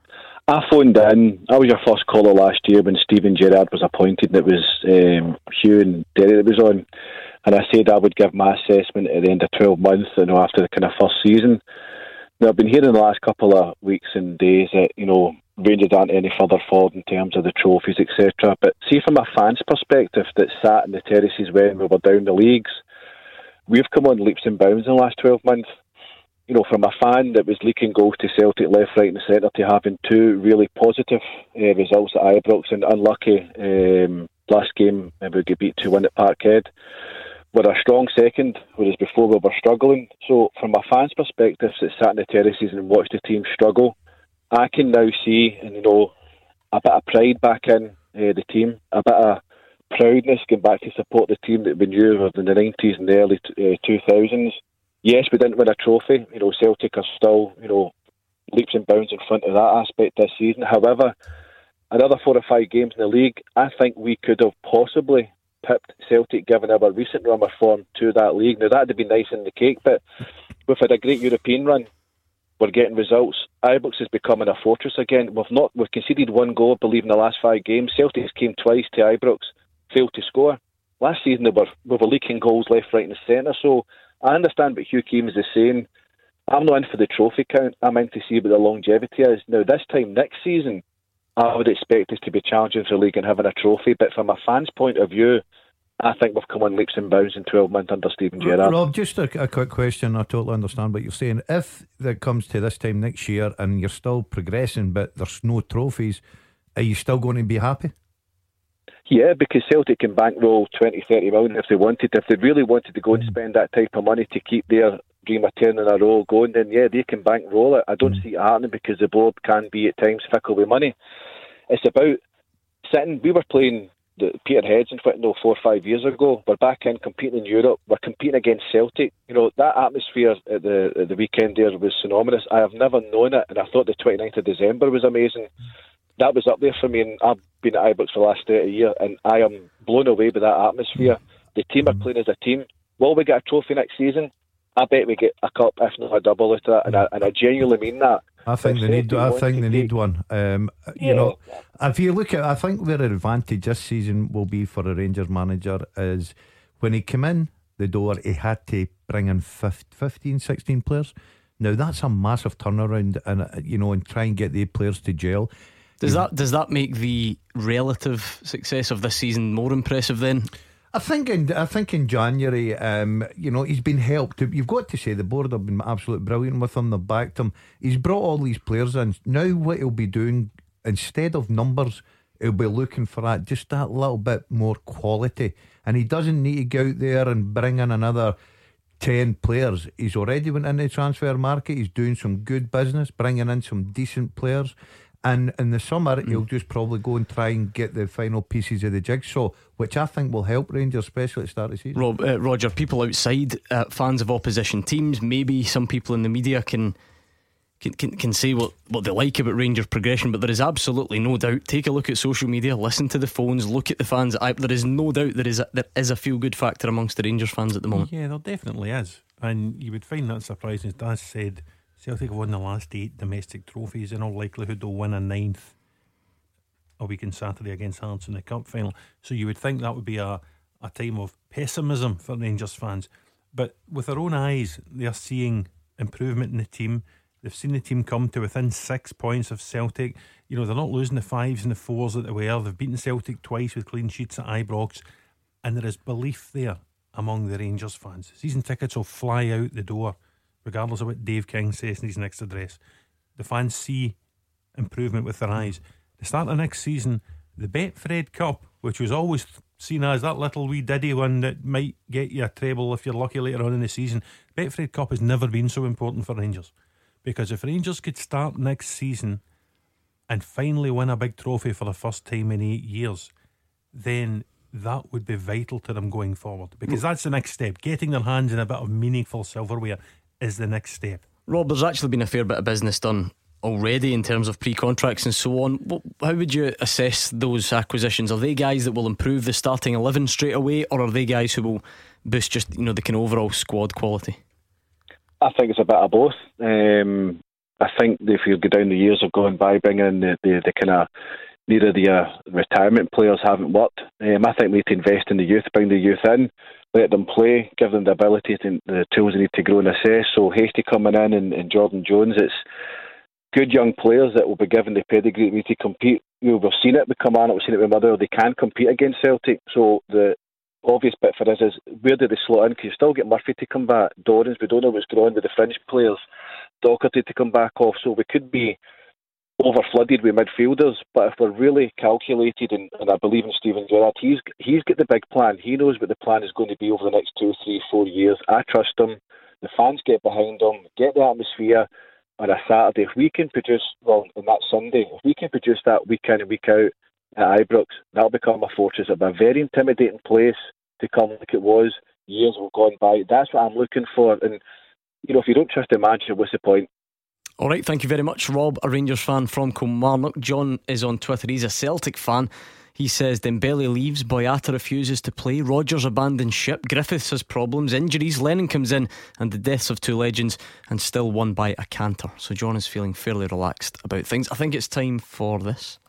I phoned in. I was your first caller last year when Stephen Gerrard was appointed, and it was um, Hugh and Derry that was on. And I said I would give my assessment at the end of twelve months, you know, after the kind of first season. Now, I've been hearing the last couple of weeks and days that, you know, Rangers aren't any further forward in terms of the trophies, et cetera. But see, from a fan's perspective that sat in the terraces when we were down the leagues, we've come on leaps and bounds in the last twelve months. You know, from a fan that was leaking goals to Celtic left, right and centre to having two really positive uh, results at Ibrox and unlucky um, last game when we get beat two one at Parkhead. We're a strong second, whereas before we were struggling. So from a fan's perspective that sat in the terraces and watched the team struggle, I can now see, and you know, a bit of pride back in uh, the team, a bit of proudness going back to support the team that we knew of in the nineties and the early uh, two thousands. Yes, we didn't win a trophy. You know, Celtic are still, you know, leaps and bounds in front of that aspect this season. However, another four or five games in the league, I think we could have possibly pipped Celtic given our recent run of form to that league. Now, that would be nice in the cake, but we've had a great European run. We're getting results. Ibrox is becoming a fortress again. We've not we've conceded one goal, I believe, in the last five games. Celtic came twice to Ibrox, failed to score. Last season they were we were leaking goals left, right and centre. So I understand what Hugh Keames is saying. I'm not in for the trophy count. I'm in to see what the longevity is. Now, this time next season, I would expect us to be challenging for the league and having a trophy. But from a fan's point of view, I think we've come on leaps and bounds in twelve months under Steven Gerrard. Rob, just a, a quick question. I totally understand what you're saying. If it comes to this time next year and you're still progressing but there's no trophies, are you still going to be happy? Yeah, because Celtic can bankroll twenty, thirty million if they wanted. If they really wanted to go and spend that type of money to keep their dream of ten in a row going, then yeah, they can bankroll it. I don't mm. see it happening because the board can be at times fickle with money. It's about sitting. We were playing the Peterheads in Whitnall four or five years ago. We're back in competing in Europe. We're competing against Celtic. You know, that atmosphere at the at the weekend there was synonymous. I have never known it, and I thought the twenty-ninth of December was amazing. That was up there for me, and I've been at Ibrox for the last thirty years, and I am blown away by that atmosphere. The team are playing as a team. Will we get a trophy next season? I bet we get a cup, if not a double out of that, and I, and I genuinely mean that. I think they need. I think they need one. Um, you yeah. know, if you look at, I think their advantage this season will be for a Rangers manager is when he came in the door, he had to bring in fifteen, sixteen players. Now that's a massive turnaround, and uh, you know, and try and get the players to gel. Does that does that make the relative success of this season more impressive then? I think in I think in January, um, you know, he's been helped. You've got to say the board have been absolutely brilliant with him. They've backed him. He's brought all these players in. Now what he'll be doing, instead of numbers, he'll be looking for that just that little bit more quality. And he doesn't need to go out there and bring in another ten players. He's already went into the transfer market. He's doing some good business, bringing in some decent players. And in the summer, mm. he'll just probably go and try and get the final pieces of the jigsaw, which I think will help Rangers, especially at the start of the season. Rob, uh, Roger, people outside, uh, fans of opposition teams, maybe some people in the media can can, can can say what, what they like about Rangers' progression, but there is absolutely no doubt. Take a look at social media, listen to the phones, look at the fans. I, there is no doubt there is a, there is a feel-good factor amongst the Rangers fans at the moment. Yeah, there definitely is. And you would find that surprising. As Daz said, Celtic have won the last eight domestic trophies. In all likelihood they'll win a ninth a week on Saturday against Hearts in the cup final. So you would think that would be a, a time of pessimism for Rangers fans. But with their own eyes, they are seeing improvement in the team. They've seen the team come to within six points of Celtic. You know, they're not losing the fives and the fours that they were. They've beaten Celtic twice with clean sheets at Ibrox, and there is belief there among the Rangers fans. Season tickets will fly out the door regardless of what Dave King says in his next address. The fans see improvement with their eyes. The start of next season, the Betfred Cup, which was always seen as that little wee diddy one that might get you a treble if you're lucky later on in the season, Betfred Cup has never been so important for Rangers, because if Rangers could start next season and finally win a big trophy for the first time in eight years, then that would be vital to them going forward, because that's the next step. Getting their hands in a bit of meaningful silverware is the next step. Rob, there's actually been a fair bit of business done already in terms of pre-contracts and so on. How would you assess those acquisitions? Are they guys that will improve the starting eleven straight away, or are they guys who will boost just, you know, the kind of overall squad quality? I think it's a bit of both. Um, I think if you go down the years of going by, bringing in the, the, the kind of neither the uh, retirement players haven't worked. Um, I think we need to invest in the youth, bring the youth in, let them play, give them the ability to the tools they need to grow and assess. So Hasty coming in and, and Jordan Jones, it's good young players that will be given the pedigree need to compete. You know, we've seen it with Kilmarnock, we've seen it with Motherwell. They can compete against Celtic. So the obvious bit for us is where do they slot in? Because you still get Murphy to come back, Dorrans, we don't know what's going on with the fringe players, Docherty to come back off. So we could be over flooded with midfielders, but if we're really calculated, and, and I believe in Steven Gerrard, he's he's got the big plan. He knows what the plan is going to be over the next two, three, four years. I trust him. The fans get behind him, get the atmosphere on a Saturday. If we can produce, well, on that Sunday, if we can produce that week in and week out at Ibrox, that'll become a fortress. It'll be a very intimidating place to come like it was years have gone by. That's what I'm looking for. And you know, if you don't trust the manager, what's the point? Alright, thank you very much, Rob, a Rangers fan from Kilmarnock. John is on Twitter, he's a Celtic fan. He says Dembele leaves, Boyata refuses to play, Rodgers abandons ship, Griffiths has problems, injuries, Lennon comes in, and the deaths of two legends, and still won by a canter. So John is feeling fairly relaxed about things. I think it's time for this.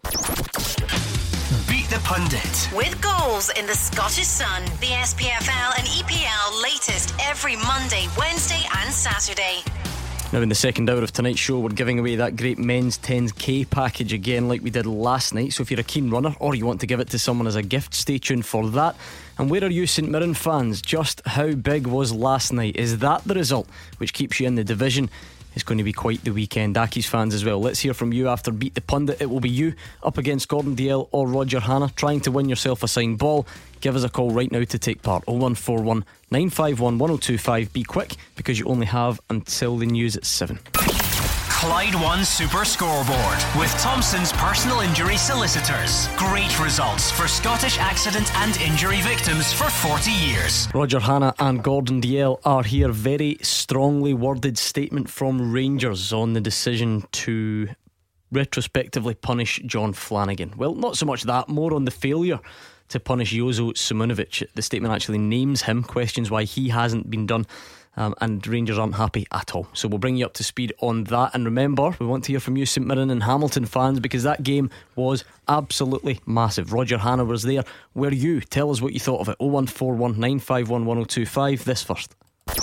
Beat the Pundit. With goals in the Scottish Sun, the S P F L and E P L latest every Monday, Wednesday and Saturday. Now in the second hour of tonight's show, we're giving away that great men's ten K package again like we did last night. So if you're a keen runner or you want to give it to someone as a gift, stay tuned for that. And where are you, St Mirren fans? Just how big was last night? Is that the result which keeps you in the division? It's going to be quite the weekend. Accies fans as well, let's hear from you after Beat the Pundit. It will be you up against Gordon Dalziel or Roger Hannah trying to win yourself a signed ball. Give us a call right now to take part. oh one four one, nine five one, one oh two five. Be quick because you only have until the news at seven. Clyde One Super Scoreboard with Thompson's personal injury solicitors. Great results for Scottish accident and injury victims for forty years. Roger Hannah and Gordon Dalziel are here. Very strongly worded statement from Rangers on the decision to retrospectively punish John Flanagan. Well, not so much that, more on the failure to punish Jozo Simunovic. The statement actually names him, questions why he hasn't been done. Um, and Rangers aren't happy at all. So we'll bring you up to speed on that. And remember, we want to hear from you, St Mirren and Hamilton fans, because that game was absolutely massive. Roger Hannah was there. Were you? Tell us what you thought of it. oh one four one, nine five one, one oh two five. This first.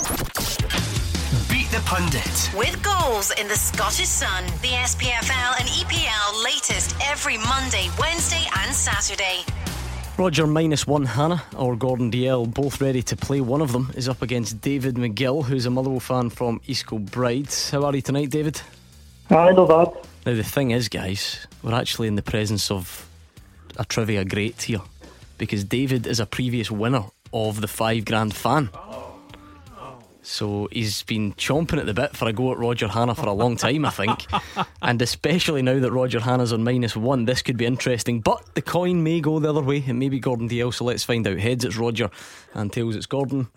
Beat the Pundit with goals in the Scottish Sun, the S P F L and E P L latest every Monday, Wednesday and Saturday. Roger minus one Hannah or Gordon Dalziel, both ready to play. One of them is up against David McGill, who's a Motherwell fan from East Kilbride. How are you tonight, David? I know that. Now the thing is, guys, we're actually in the presence of a trivia great here, because David is a previous winner of the five grand fan. So he's been chomping at the bit for a go at Roger Hannah for a long time, I think. And especially now that Roger Hannah's on minus one, this could be interesting. But the coin may go the other way. It may be Gordon Dalziel, so let's find out. Heads, it's Roger, and tails, it's Gordon.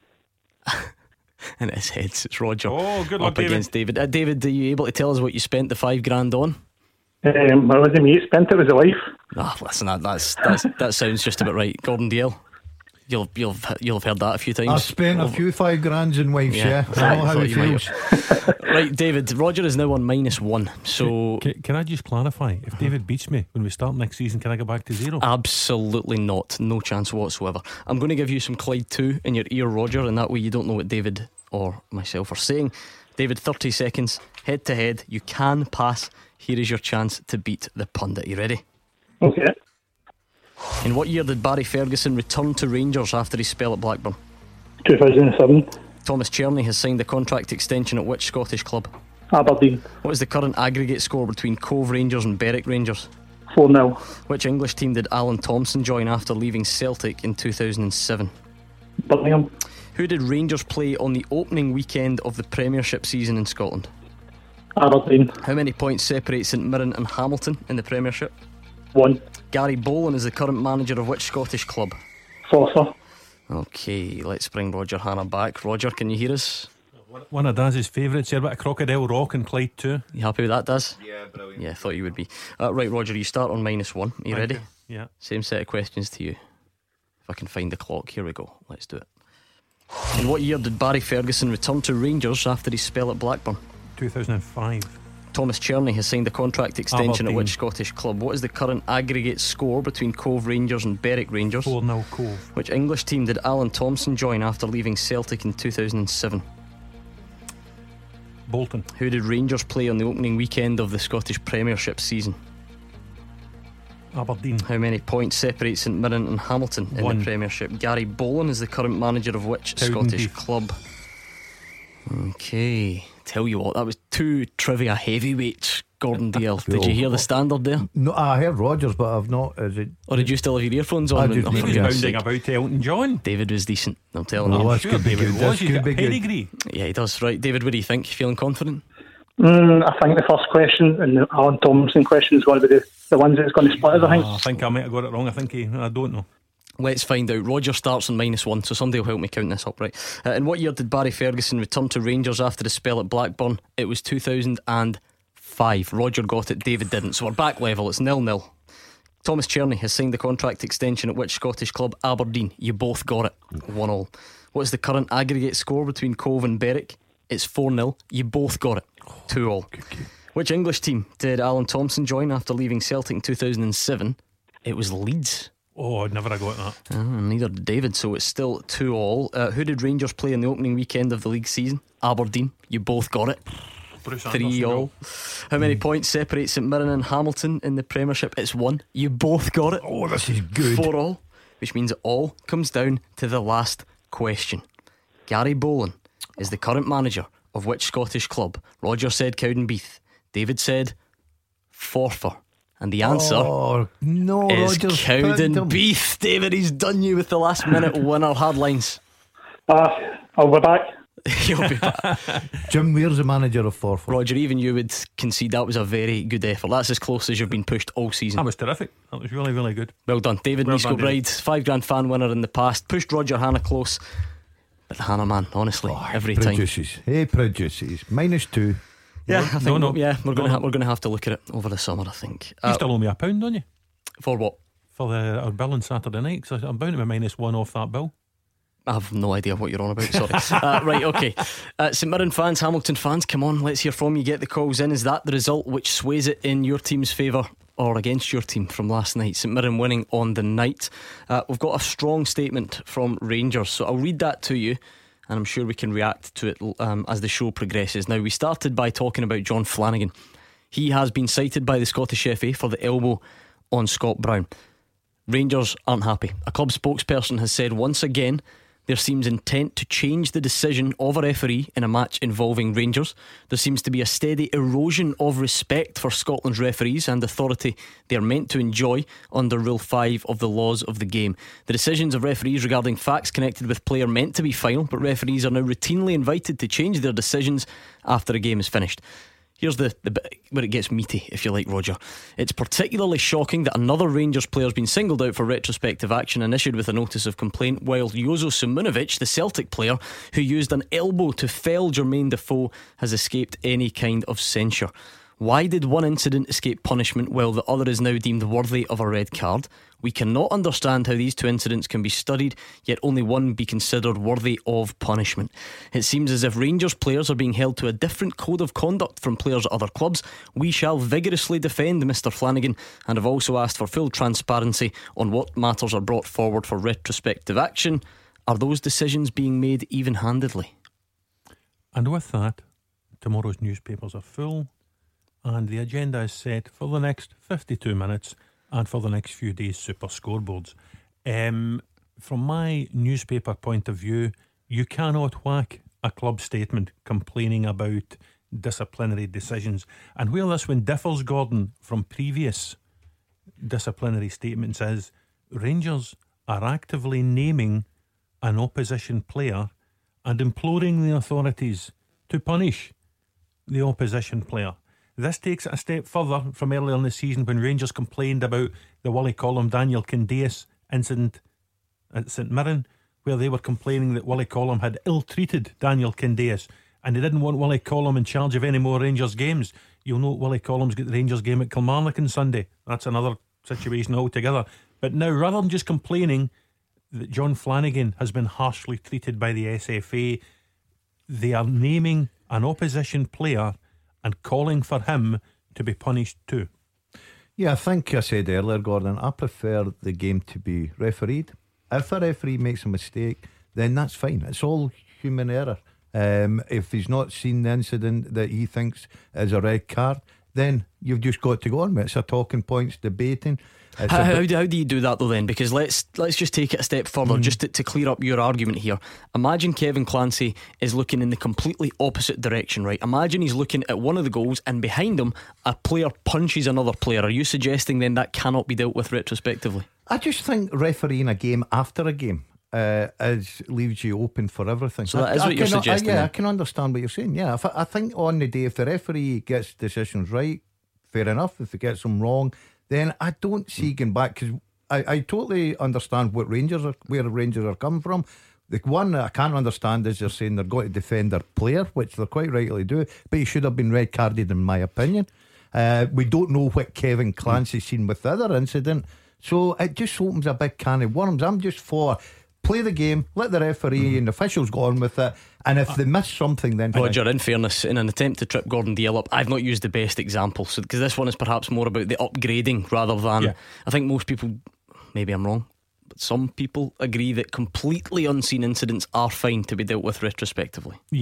And it's heads, it's Roger. Oh, good luck, up against David. David. Uh, David, are you able to tell us what you spent the five grand on? Um, it wasn't me, spent it was a wife. Ah, oh, listen, that, that's, that's, that sounds just about right. Gordon Dalziel. You'll you'll you'll have heard that a few times. I've spent a few five grands in wives, yeah. yeah. I know how it feels. Right, David, Roger is now on minus one. So can, can I just clarify? If David beats me when we start next season, can I go back to zero? Absolutely not. No chance whatsoever. I'm going to give you some Clyde two in your ear, Roger, and that way you don't know what David or myself are saying. David, thirty seconds, head to head. You can pass. Here is your chance to beat the pundit. You ready? Okay. In what year did Barry Ferguson return to Rangers after his spell at Blackburn? two thousand seven. Thomas Cherney has signed a contract extension at which Scottish club? Aberdeen. What is the current aggregate score between Cove Rangers and Berwick Rangers? four nil. Which English team did Alan Thompson join after leaving Celtic in two thousand seven? Birmingham. Who did Rangers play on the opening weekend of the Premiership season in Scotland? Aberdeen. How many points separate St Mirren and Hamilton in the Premiership? One. Gary Bolan is the current manager of which Scottish club? Forfar. Okay, let's bring Roger Hannah back. Roger, can you hear us? One of Daz's favourites here, a bit of Crocodile Rock and Clyde too. You happy with that, Daz? Yeah, brilliant. Yeah, I thought you would be. uh, Right, Roger, you start on minus one. Are you Thank ready? you. Yeah. Same set of questions to you. If I can find the clock, here we go. Let's do it. In what year did Barry Ferguson return to Rangers after his spell at Blackburn? two thousand five. Thomas Cherney has signed a contract extension Aberdeen. at which Scottish club? What is the current aggregate score between Cove Rangers and Berwick Rangers? four nil Cove. Which English team did Alan Thompson join after leaving Celtic in two thousand seven? Bolton. Who did Rangers play on the opening weekend of the Scottish Premiership season? Aberdeen. How many points separate St Mirren and Hamilton in One. the Premiership? Gary Bolan is the current manager of which Cowden Scottish Heath. club? Okay, tell you what, that was two trivia heavyweights. Gordon Dalziel, did you hear the standard there? No, I heard Rogers, but I've not. Is it? Or did you still have your earphones on? I just Oh, made for a goodness Bounding sake. about to Elton John. David was decent, I'm telling Oh, you. that's could be David good. was. This He's could got be good. pedigree. Yeah, he does. Right, David, what do you think? Feeling confident? Mm, I think the first question and the Alan Thompson question is going to be the, the ones that's going to split us, I think. Oh, I think I might have got it wrong. I think he, I don't know. Let's find out. Roger starts on minus one, so somebody will help me count this up, right? Uh, in what year did Barry Ferguson return to Rangers after the spell at Blackburn? It was two thousand five. Roger got it, David didn't. So we're back level, it's nil nil. Thomas Cherney has signed the contract extension at which Scottish club? Aberdeen. You both got it, one all. What is the current aggregate score between Cove and Berwick? It's four nil. You both got it, two all. Which English team did Alan Thompson join after leaving Celtic in two thousand seven? It was Leeds. Oh, I'd never have got that. Uh, neither did David, so it's still two all. Uh, who did Rangers play in the opening weekend of the league season? Aberdeen. You both got it. Bruce Three Anderson all. goal. How many points separate St Mirren and Hamilton in the Premiership? It's one. You both got it. Oh, this is good. Four all, which means it all comes down to the last question. Gary Boland is the current manager of which Scottish club? Roger said Cowdenbeath. David said Forfar. And the answer oh, no, is Roger's Cowdenbeath. David, he's done you with the last minute winner hard lines. Uh, I'll be back. You'll be back. Jim Weir's the manager of Forfar. Roger, even you would concede that was a very good effort. That's as close as you've been pushed all season. That was terrific. That was really, really good. Well done. David Well Nisco done, Bride, David. five grand fan winner in the past. Pushed Roger Hannah close. But the Hannah man, honestly, Oh, every time. Produces. Hey, produces. Minus two. Yeah, I think No, no. yeah, we're No, going to no. ha- we're going to have to look at it over the summer, I think. You Uh, still owe me a pound, don't you? for what? For the, our bill on Saturday night, because I'm bound to be minus one off that bill. I have no idea what you're on about, sorry. uh, Right, okay. uh, St Mirren fans, Hamilton fans, come on, let's hear from you. Get the calls in. Is that the result which sways it in your team's favour or against your team from last night? St Mirren winning on the night. uh, We've got a strong statement from Rangers, so I'll read that to you, and I'm sure we can react to it um, as the show progresses. Now, we started by talking about John Flanagan. He has been cited by the Scottish F A for the elbow on Scott Brown. Rangers aren't happy. A club spokesperson has said once again there seems intent to change the decision of a referee in a match involving Rangers. There seems to be a steady erosion of respect for Scotland's referees and authority they are meant to enjoy under Rule five of the laws of the game. The decisions of referees regarding facts connected with play are meant to be final, but referees are now routinely invited to change their decisions after a game is finished. Here's the, the bit where it gets meaty, if you like, Roger. It's particularly shocking that another Rangers player has been singled out for retrospective action and issued with a notice of complaint, while Jozo Simunovic, the Celtic player who used an elbow to fell Jermaine Defoe, has escaped any kind of censure. Why did one incident escape punishment while the other is now deemed worthy of a red card? We cannot understand how these two incidents can be studied, yet only one be considered worthy of punishment. It seems as if Rangers players are being held to a different code of conduct from players at other clubs. We shall vigorously defend Mister Flanagan and have also asked for full transparency on what matters are brought forward for retrospective action. Are those decisions being made even-handedly? And with that, tomorrow's newspapers are full, and the agenda is set for the next fifty-two minutes and for the next few days super scoreboards. Um, from my newspaper point of view, you cannot whack a club statement complaining about disciplinary decisions. And where this one differs, Gordon, from previous disciplinary statements is Rangers are actively naming an opposition player and imploring the authorities to punish the opposition player. This takes it a step further from earlier in the season when Rangers complained about the Willie Collum Daniel Candeias incident at St Mirren, where they were complaining that Willie Collum had ill-treated Daniel Candeias and they didn't want Willie Collum in charge of any more Rangers games. You'll note Willie Collum's got the Rangers game at Kilmarnock on Sunday. That's another situation altogether. But now, rather than just complaining that John Flanagan has been harshly treated by the S F A, they are naming an opposition player and calling for him to be punished too. Yeah, I think I said earlier, Gordon, I prefer the game to be refereed. If a referee makes a mistake, then that's fine. It's all human error. Um, if he's not seen the incident that he thinks is a red card, then you've just got to go on with it. It's a talking points, debating. It's How, a how, bit- do, how do you do that though then? Because let's let's just take it a step further, Mm. just to, to clear up your argument here. Imagine Kevin Clancy is looking in the completely opposite direction, right? Imagine he's looking at one of the goals and behind him a player punches another player. Are you suggesting then that cannot be dealt with retrospectively? I just think refereeing a game after a game uh, is leaves you open for everything. So that I, is I what you're can, suggesting I, yeah, then? I can understand what you're saying. Yeah, if I, I think on the day, if the referee gets decisions right, fair enough. If he gets them wrong, then I don't see going back, because I, I totally understand what Rangers are, where Rangers are coming from. The one that I can't understand is they're saying they're going to defend their player, which they're quite rightly do, but he should have been red carded in my opinion. Uh, we don't know what Kevin Clancy's seen with the other incident, so it just opens a big can of worms. I'm just for play the game, let the referee and the officials go on with it, and if they miss something, then Roger, in fairness, in an attempt to trip Gordon Dalziel up, I've not used the best example, so because this one is perhaps more about the upgrading rather than Yeah. I think most people, maybe I'm wrong, but some people agree that completely unseen incidents are fine to be dealt with retrospectively. Yeah,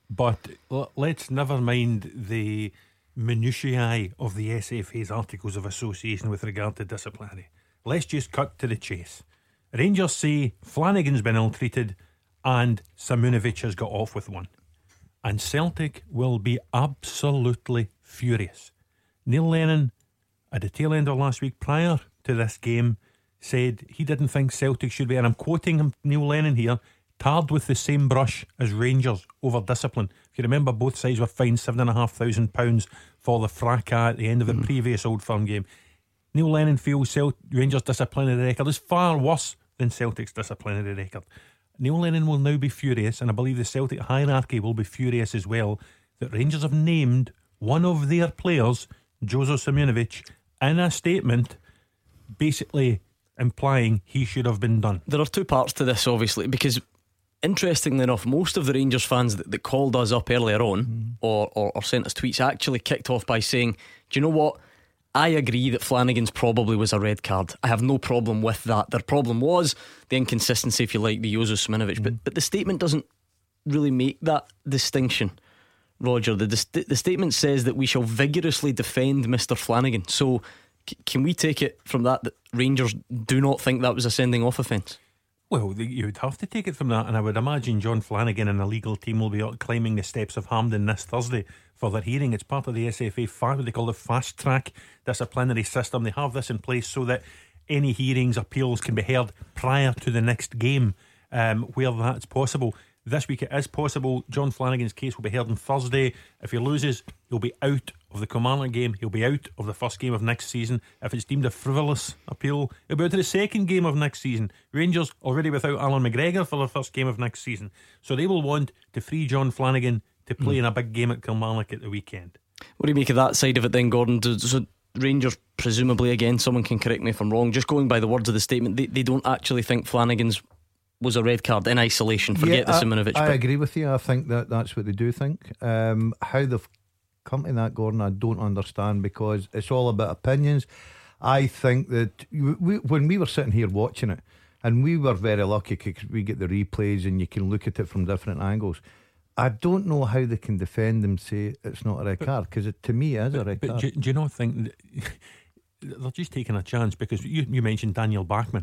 But l- let's never mind the minutiae of the S F A's articles of association with regard to disciplinary. Let's just cut to the chase. Rangers say Flanagan's been ill-treated and Simunovic has got off with one. And Celtic will be absolutely furious. Neil Lennon, at the tail end of last week prior to this game, said he didn't think Celtic should be, and I'm quoting him, Neil Lennon here, tarred with the same brush as Rangers over discipline. If you remember, both sides were fined seven and a half thousand pounds for the fracas at the end of the mm. previous Old Firm game. Neil Lennon feels Celt- Rangers' disciplinary record is far worse than Celtic's disciplinary record. Neil Lennon will now be furious, and I believe the Celtic hierarchy will be furious as well, that Rangers have named one of their players, Jozo Simunovic, in a statement basically implying he should have been done. There are two parts to this, obviously, because interestingly enough, most of the Rangers fans that, that called us up earlier on mm. or, or, or sent us tweets actually kicked off by saying, do you know what? I agree that Flanagan's probably was a red card. I have no problem with that. Their problem was the inconsistency, if you like, the Jozo Simunovic. Mm. But, but the statement doesn't really make that distinction, Roger. The, the, the statement says that we shall vigorously defend Mister Flanagan. So c- can we take it from that that Rangers do not think that was a sending off offence? Well, you would have to take it from that, and I would imagine John Flanagan and the legal team will be climbing the steps of Hampden this Thursday for their hearing. It's part of the S F A, what they call the fast track disciplinary system. They have this in place so that any hearings, appeals can be heard prior to the next game, um, where that's possible. This week it is possible. John Flanagan's case will be heard on Thursday. If he loses, he'll be out of the Kilmarnock game. He'll be out of the first game of next season. If it's deemed a frivolous appeal, he'll be out of the second game of next season. Rangers already without Alan McGregor for the first game of next season. So they will want to free John Flanagan to play mm. in a big game at Kilmarnock at the weekend. What do you make of that side of it then, Gordon? So Rangers, presumably, again, someone can correct me if I'm wrong, just going by the words of the statement, they, they don't actually think Flanagan's was a red card in isolation. Forget yeah, the Simunovic. I, I bit. agree with you. I think that that's what they do think. Um, how they've come to that, Gordon, I don't understand, because it's all about opinions. I think that we, when we were sitting here watching it, and we were very lucky because we get the replays and you can look at it from different angles. I don't know how they can defend them, say it's not a red but, card, because to me it is but, a red but card. Do, do you not think that they're just taking a chance? Because you, you mentioned Daniel Bachmann.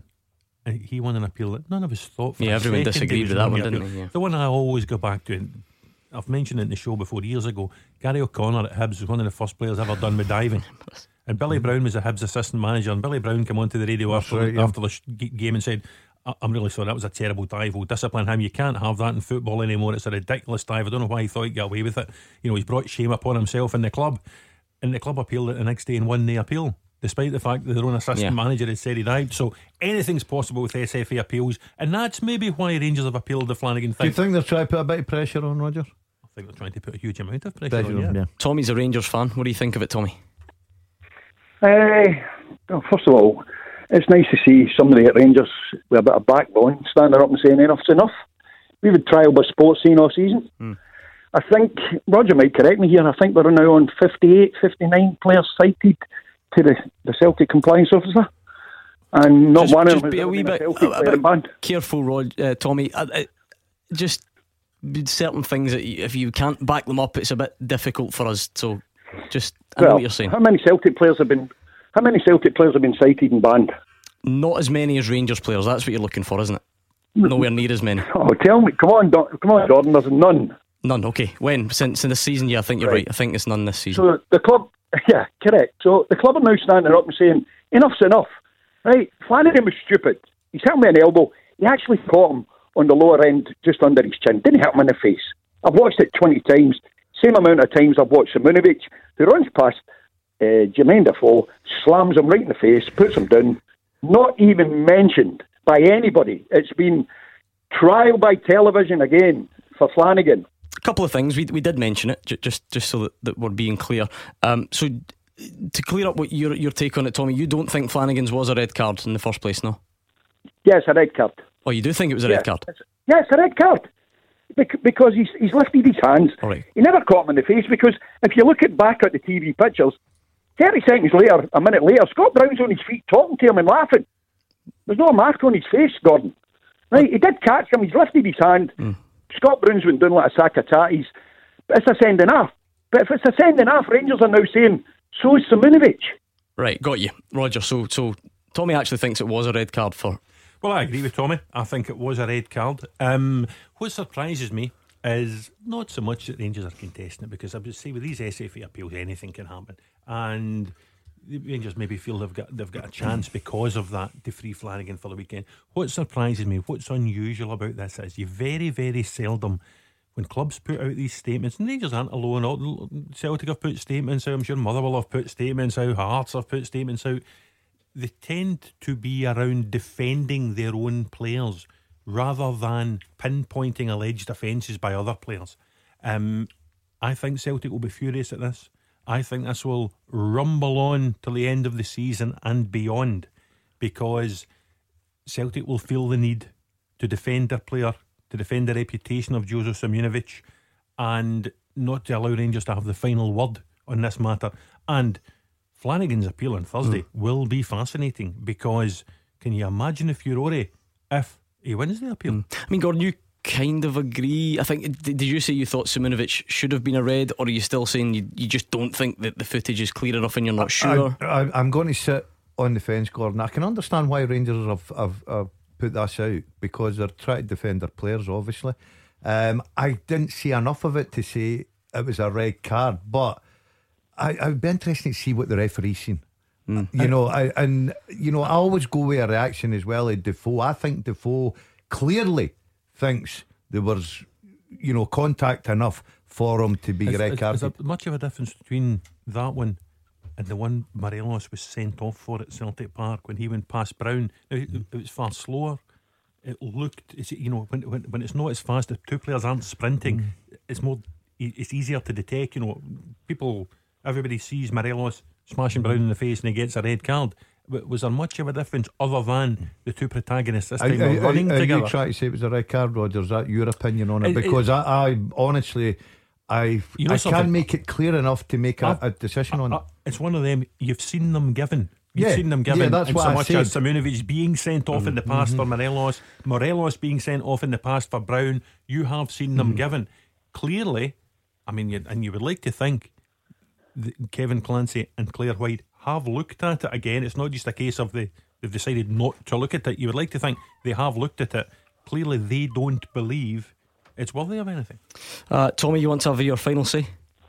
He won an appeal that none of us thought for. Yeah, everyone disagreed with that one, didn't they? Yeah. The one I always go back to, and I've mentioned it in the show before years ago, Gary O'Connor at Hibs was one of the first players ever done with diving. And Billy Brown was a Hibs assistant manager, and Billy Brown came onto the radio after, right, yeah. after the sh- game and said, I'm really sorry, that was a terrible dive. We'll discipline him. You can't have that in football anymore. It's a ridiculous dive. I don't know why he thought he'd get away with it. You know, he's brought shame upon himself in the club. And the club appealed it the next day and won the appeal, despite the fact that their own assistant yeah. manager had said he dived. So anything's possible with S F A appeals, and that's maybe why Rangers have appealed the Flanagan thing. Do you think they're trying to put a bit of pressure on, Roger? I think they're trying to put a huge amount of pressure, pressure on, yeah. yeah. Tommy's a Rangers fan. What do you think of it, Tommy? Uh, well, first of all, it's nice to see somebody at Rangers with a bit of backbone standing up and saying enough's enough. We've had trial by sports scene all season. Mm. I think, Roger might correct me here, I think we're now on fifty-eight, fifty-nine players cited to the, the Celtic compliance officer, and not just, one just of them be a wee bit, a, a bit careful, Rod, uh, Tommy. Uh, uh, just certain things that you, if you can't back them up, it's a bit difficult for us. So, just I well, know what you're saying. How many Celtic players have been? How many Celtic players have been cited and banned? Not as many as Rangers players. That's what you're looking for, isn't it? Nowhere near as many. Oh, tell me, come on, Don, come on, Gordon. There's none. None. Okay. When since in the season? Yeah, I think you're right. right. I think it's none this season. So the club. Yeah, correct. So the club are now standing up and saying, enough's enough. Right? Flanagan was stupid. He's hit me an elbow. He actually caught him on the lower end, just under his chin. Didn't hit him in the face. I've watched it twenty times. Same amount of times I've watched Simunovic, who runs past uh, Jermaine Defoe, slams him right in the face, puts him down. Not even mentioned by anybody. It's been trial by television again for Flanagan. A couple of things. We we did mention it, just just so that, that we're being clear. Um, so to clear up what your your take on it, Tommy, you don't think Flanagan's was a red card in the first place, no? Yes, a red card. Oh, you do think it was a yes, red card? Yes, a red card. Because he's he's lifted his hands. All right. He never caught him in the face, because if you look at back at the T V pictures, thirty seconds later, a minute later, Scott Brown's on his feet talking to him and laughing. There's no mark on his face, Gordon. Right? He did catch him. He's lifted his hand. Mm. Scott Brown's went down like a sack of tatties, it's a sending off. But if it's a sending off, Rangers are now saying, so is Simunovic. Right, got you, Roger. So, so Tommy actually thinks it was a red card for. Well, I agree with Tommy. I think it was a red card. Um, what surprises me is not so much that Rangers are contesting it, because I would say with these S F A appeals, anything can happen, and the Rangers maybe feel they've got they've got a chance because of that to free Flanagan for the weekend. What surprises me, what's unusual about this, is you very, very seldom, when clubs put out these statements, and Rangers aren't alone. All, Celtic have put statements out. I'm sure Motherwell have put statements out. Hearts have put statements out. They tend to be around defending their own players rather than pinpointing alleged offences by other players. Um, I think Celtic will be furious at this. I think this will rumble on till the end of the season and beyond, because Celtic will feel the need to defend their player, to defend the reputation of Joseph Simunovic, and not to allow Rangers to have the final word on this matter. And Flanagan's appeal on Thursday mm. will be fascinating, because can you imagine if Furore, if he wins the appeal? Mm. I mean, Gordon, you kind of agree. I think, did you say you thought Simunovic should have been a red, or are you still saying you, you just don't think that the footage is clear enough and you're not sure? I, I, I'm going to sit on the fence, Gordon. I can understand why Rangers have, have, have put this out, because they're trying to defend their players, obviously. um, I didn't see enough of it to say it was a red card, but I, I would be interested to see what the referee's seen. Mm. You know, I, and you know, I always go with a reaction as well at Defoe. I think Defoe clearly thinks there was, you know, contact enough for him to be is, red carded. Is, is there much of a difference between that one and the one Morelos was sent off for at Celtic Park when he went past Brown? Now, it, it was far slower. It looked, it's, you know, when, when when it's not as fast, the two players aren't sprinting. Mm. It's more, it's easier to detect. You know, people, everybody sees Morelos smashing Brown in the face and he gets a red card. But was there much of a difference other than the two protagonists this time are, were running are, are together? Are you trying to say it was a red card, Roger? Is that your opinion on it? it because it, I, I honestly, I you know I can't make it clear enough to make a, a decision I, on I, it. It's one of them, you've seen them given. You've yeah, seen them given. Yeah, that's and what so I much said. as Simunovic being sent off mm-hmm. in the past mm-hmm. for Morelos, Morelos being sent off in the past for Brown, you have seen them mm-hmm. given. Clearly, I mean, you, and you would like to think that Kevin Clancy and Claire White have looked at it again. It's not just a case of they, they've decided not to look at it. You would like to think they have looked at it. Clearly they don't believe it's worthy of anything. uh, Tommy, you want to have your final say?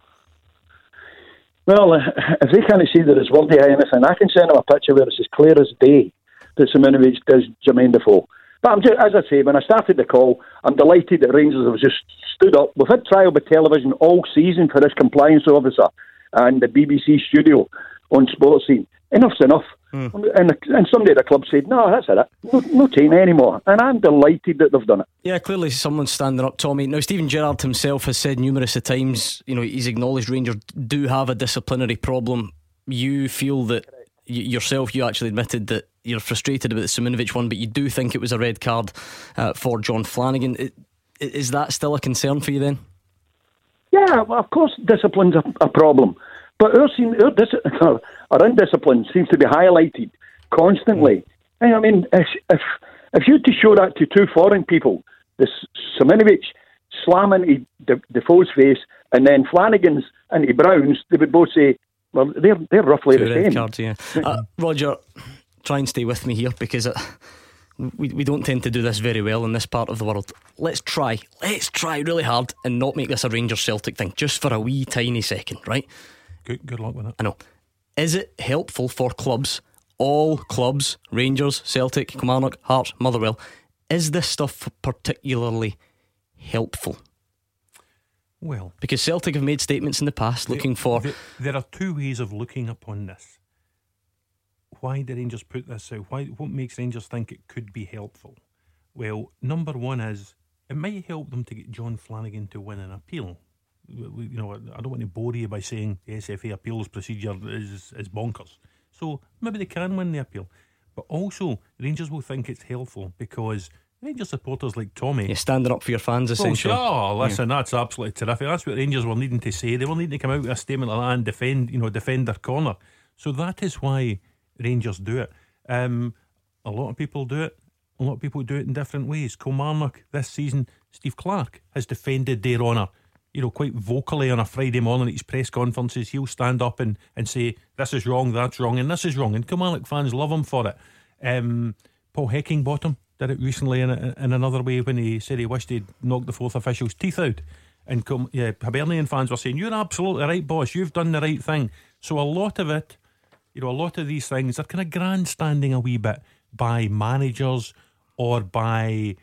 Well, uh, if they can't see that it's worthy of anything, I can send them a picture where it's as clear as day that Simunovic does Jermaine Defoe. But I'm just, as I say, when I started the call, I'm delighted that Rangers have just stood up. We've had trial by television all season for this compliance officer and the B B C studio on Sports Scene. Enough's enough. Mm. And, and somebody at the club said, no, that's it. No, no taking anymore. And I'm delighted that they've done it. Yeah, clearly someone's standing up, Tommy. Now, Stephen Gerrard himself has said numerous times, you know, he's acknowledged Rangers do have a disciplinary problem. You feel that y- yourself, you actually admitted that you're frustrated about the Simunovic one, but you do think it was a red card uh, for John Flanagan. It, is that still a concern for you then? Yeah, well, of course discipline's a, a problem. But our, seem, our, dis- our indiscipline seems to be highlighted constantly. Mm. I mean, if, if if you had to show that to two foreign people, this Simunovic slamming into Defoe's face and then Flanagan's into Brown's, they would both say, well, they're they're roughly Two the red same. Cards, yeah. uh, Roger, try and stay with me here, because it, we we don't tend to do this very well in this part of the world. Let's try, let's try really hard and not make this a Rangers Celtic thing, just for a wee tiny second, right? Good, good luck with it. I know. Is it helpful for clubs, all clubs, Rangers, Celtic, Kilmarnock, Hearts, Motherwell, is this stuff particularly helpful? Well, because Celtic have made statements in the past looking there, for... There, there are two ways of looking upon this. Why did Rangers put this out? Why? What makes Rangers think it could be helpful? Well, number one is it might help them to get John Flanagan to win an appeal. You know, I don't want to bore you by saying the S F A appeals procedure is, is bonkers. So maybe they can win the appeal. But also, Rangers will think it's helpful because Rangers supporters like Tommy... You're standing up for your fans, essentially. Oh, sure. Listen, yeah. That's absolutely terrific. That's what Rangers were needing to say. They were needing to come out with a statement like that and defend, you know, defend their corner. So that is why Rangers do it. Um, a lot of people do it. A lot of people do it in different ways. Kilmarnock this season, Steve Clarke has defended their honour. you know, quite vocally on a Friday morning at his press conferences. He'll stand up and, and say, this is wrong, that's wrong, and this is wrong. And Kilmarnock fans love him for it. Um, Paul Heckingbottom did it recently in, a, in another way when he said he wished he'd knocked the fourth official's teeth out. And come, yeah, Hibernian fans were saying, you're absolutely right, boss, you've done the right thing. So a lot of it, you know, a lot of these things are kind of grandstanding a wee bit by managers or by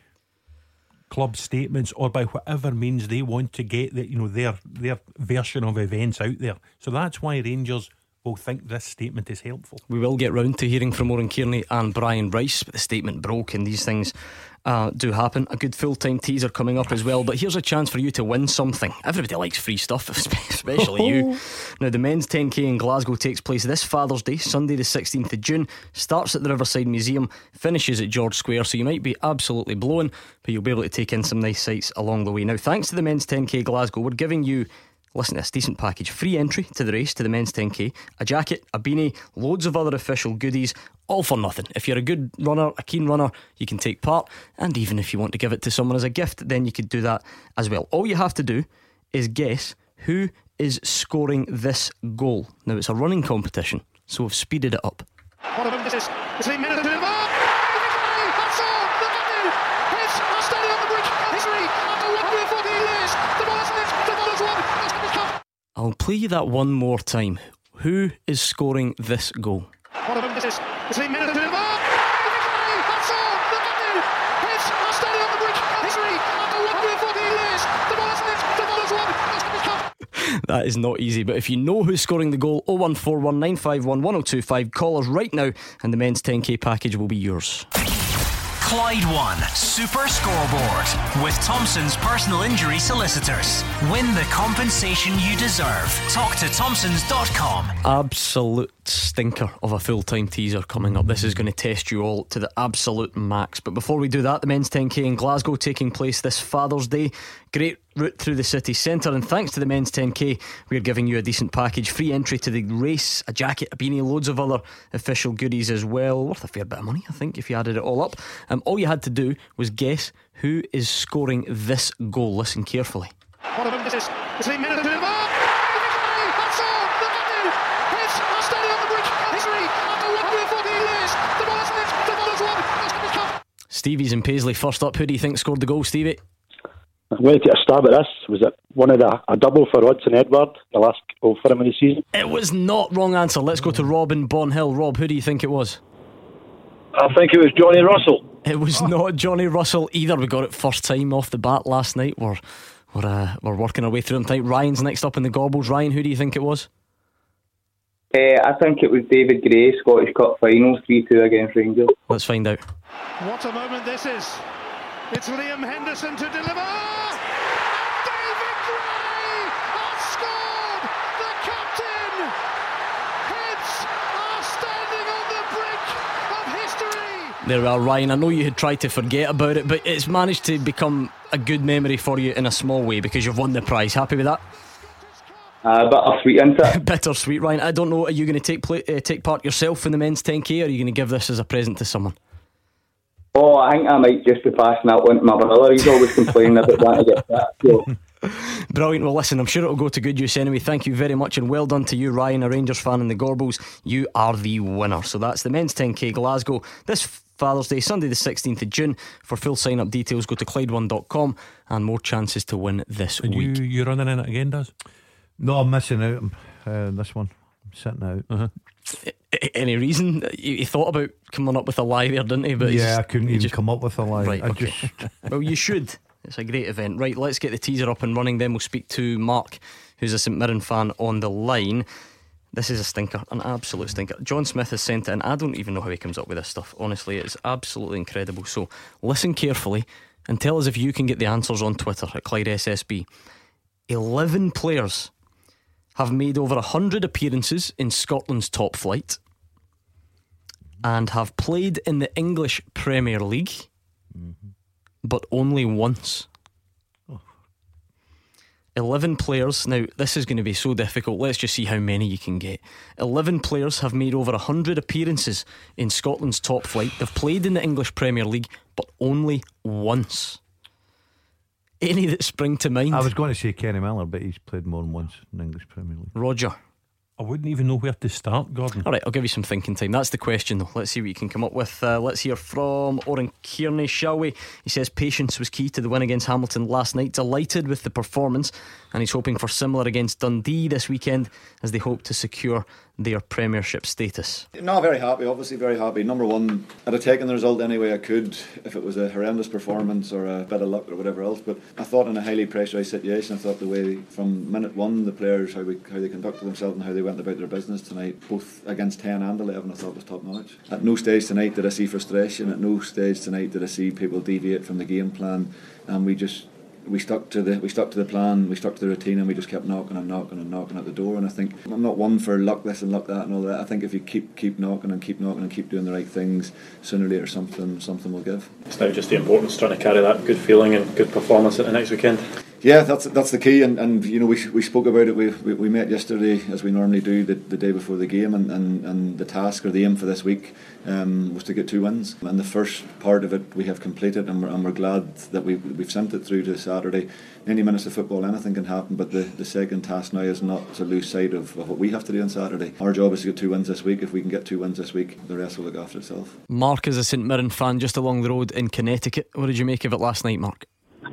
club statements or by whatever means they want to get the, you know, their their version of events out there. So that's why Rangers will think this statement is helpful. We will get round to hearing from Oran Kearney and Brian Rice, but the statement broke and these things uh, do happen. A good full-time teaser coming up as well, but here's a chance for you to win something. Everybody likes free stuff, especially you. Now the men's ten K in Glasgow takes place this Father's Day, Sunday the sixteenth of June, starts at the Riverside Museum, finishes at George Square, so you might be absolutely blown, but you'll be able to take in some nice sights along the way. Now thanks to the men's ten K Glasgow, we're giving you, listen to this decent package, free entry to the race, to the men's ten K, a jacket, a beanie, loads of other official goodies, all for nothing. If you're a good runner, a keen runner, you can take part, and even if you want to give it to someone as a gift, then you could do that as well. All you have to do is guess who is scoring this goal. Now it's a running competition, so we've speeded it up. What a moment this is. Between minute and two. That's all. The button. It's a study on the bridge. History after one hundred forty years. The ball is in it. The ball is won. I'll play you that one more time. Who is scoring this goal? What a moment this is. Between minute and two. That's all. The button. It's a study on the bridge. History after one hundred forty years. The ball is in it. The ball is won. That is not easy, but if you know who's scoring the goal, oh one four one nine five one one oh two five, call us right now and the men's ten K package will be yours. Clyde One Super Scoreboard with Thompson's personal injury solicitors. Win the compensation you deserve. Talk to Thompsons dot com. Absolute stinker of a full-time teaser coming up. This is going to test you all to the absolute max. But before we do that, the men's ten K in Glasgow taking place this Father's Day. Great route through the city centre, and thanks to the men's ten K, we're giving you a decent package, free entry to the race, a jacket, a beanie, loads of other official goodies as well, worth a fair bit of money I think if you added it all up. Um, all you had to do was guess who is scoring this goal. Listen carefully. What a moment this is. Between minute and two. That's all. The button. It's a study on the bridge. History after one hundred forty years. The ball is in it. The ball is won. Stevie's in Paisley first up. Who do you think scored the goal, Stevie? I'm going to take a stab at this. Was it one of the a double for Hudson Edward, the last goal for him in the season? It was not. Wrong answer. Let's go to Rob in Bonhill. Rob, who do you think it was? I think it was Johnny Russell. It was oh. not Johnny Russell either. We got it first time off the bat last night. We're we're, uh, we're working our way through them tonight. Ryan's next up in the Gobbles. Ryan, who do you think it was? Uh, I think it was David Gray, Scottish Cup Finals, three two against Rangers. Let's find out. What a moment this is. It's Liam Henderson to deliver. And David Gray has scored. The captain. Heads are standing on the brink of history. There we are, Ryan. I know you had tried to forget about it, but it's managed to become a good memory for you in a small way because you've won the prize. Happy with that? Uh, bittersweet, isn't it? Bittersweet, Ryan. I don't know, are you going to take play, uh, take part yourself in the men's ten K, or are you going to give this as a present to someone? Oh, I think I might just be passing that one to my brother. He's always complaining about wanting to get that. So. Brilliant. Well, listen, I'm sure it'll go to good use anyway. Thank you very much, and well done to you, Ryan, a Rangers fan in the Gorbals. You are the winner. So that's the men's ten K Glasgow this Father's Day, Sunday the sixteenth of June. For full sign up details, go to Clyde one dot com and more chances to win this and week. You, you running in it again, Daz? No, I'm missing out on uh, this one. I'm sitting out. Uh-huh. Any reason? He thought about coming up with a lie there, didn't he? But yeah, I couldn't even just come up with a lie. Right, I okay. just Well, you should. It's a great event. Right, let's get the teaser up and running. Then we'll speak to Mark, who's a St Mirren fan, on the line. This is a stinker, an absolute stinker. John Smith has sent it in. I don't even know how he comes up with this stuff. Honestly, it's absolutely incredible. So listen carefully and tell us if you can get the answers on Twitter at Clyde S S B. eleven players have made over one hundred appearances in Scotland's top flight and have played in the English Premier League, mm-hmm. but only once. Oh. eleven players. Now, this is going to be so difficult. Let's just see how many you can get. eleven players have made over one hundred appearances in Scotland's top flight. They've played in the English Premier League, but only once. Any that spring to mind? I was going to say Kenny Miller, but he's played more than once in the English Premier League. Roger? I wouldn't even know where to start, Gordon. Alright, I'll give you some thinking time. That's the question though. Let's see what you can come up with. uh, Let's hear from Oren Kearney, shall we? He says patience was key to the win against Hamilton last night. Delighted with the performance, and he's hoping for similar against Dundee this weekend as they hope to secure their Premiership status. No, very happy, obviously very happy. Number one, I'd have taken the result any way I could if it was a horrendous performance or a bit of luck or whatever else, but I thought in a highly pressurised situation, I thought the way from minute one the players, how, we, how they conducted themselves and how they went about their business tonight, both against ten and eleven, I thought was top notch. At no stage tonight did I see frustration, at no stage tonight did I see people deviate from the game plan, and we just We stuck to the we stuck to the plan, we stuck to the routine, and we just kept knocking and knocking and knocking at the door. And I think I'm not one for luck this and luck that and all that. I think if you keep keep knocking and keep knocking and keep doing the right things, sooner or later something something will give. It's now just the importance of trying to carry that good feeling and good performance at the next weekend. Yeah, that's that's the key, and, and you know we we spoke about it. We we, we met yesterday as we normally do the, the day before the game, and, and, and the task or the aim for this week um, was to get two wins. And the first part of it we have completed, and we're, and we're glad that we we've sent it through to Saturday. ninety minutes of football, anything can happen, but the, the second task now is not to lose sight of, of what we have to do on Saturday. Our job is to get two wins this week. If we can get two wins this week, the rest will look after itself. Mark is a St Mirren fan just along the road in Connecticut. What did you make of it last night, Mark?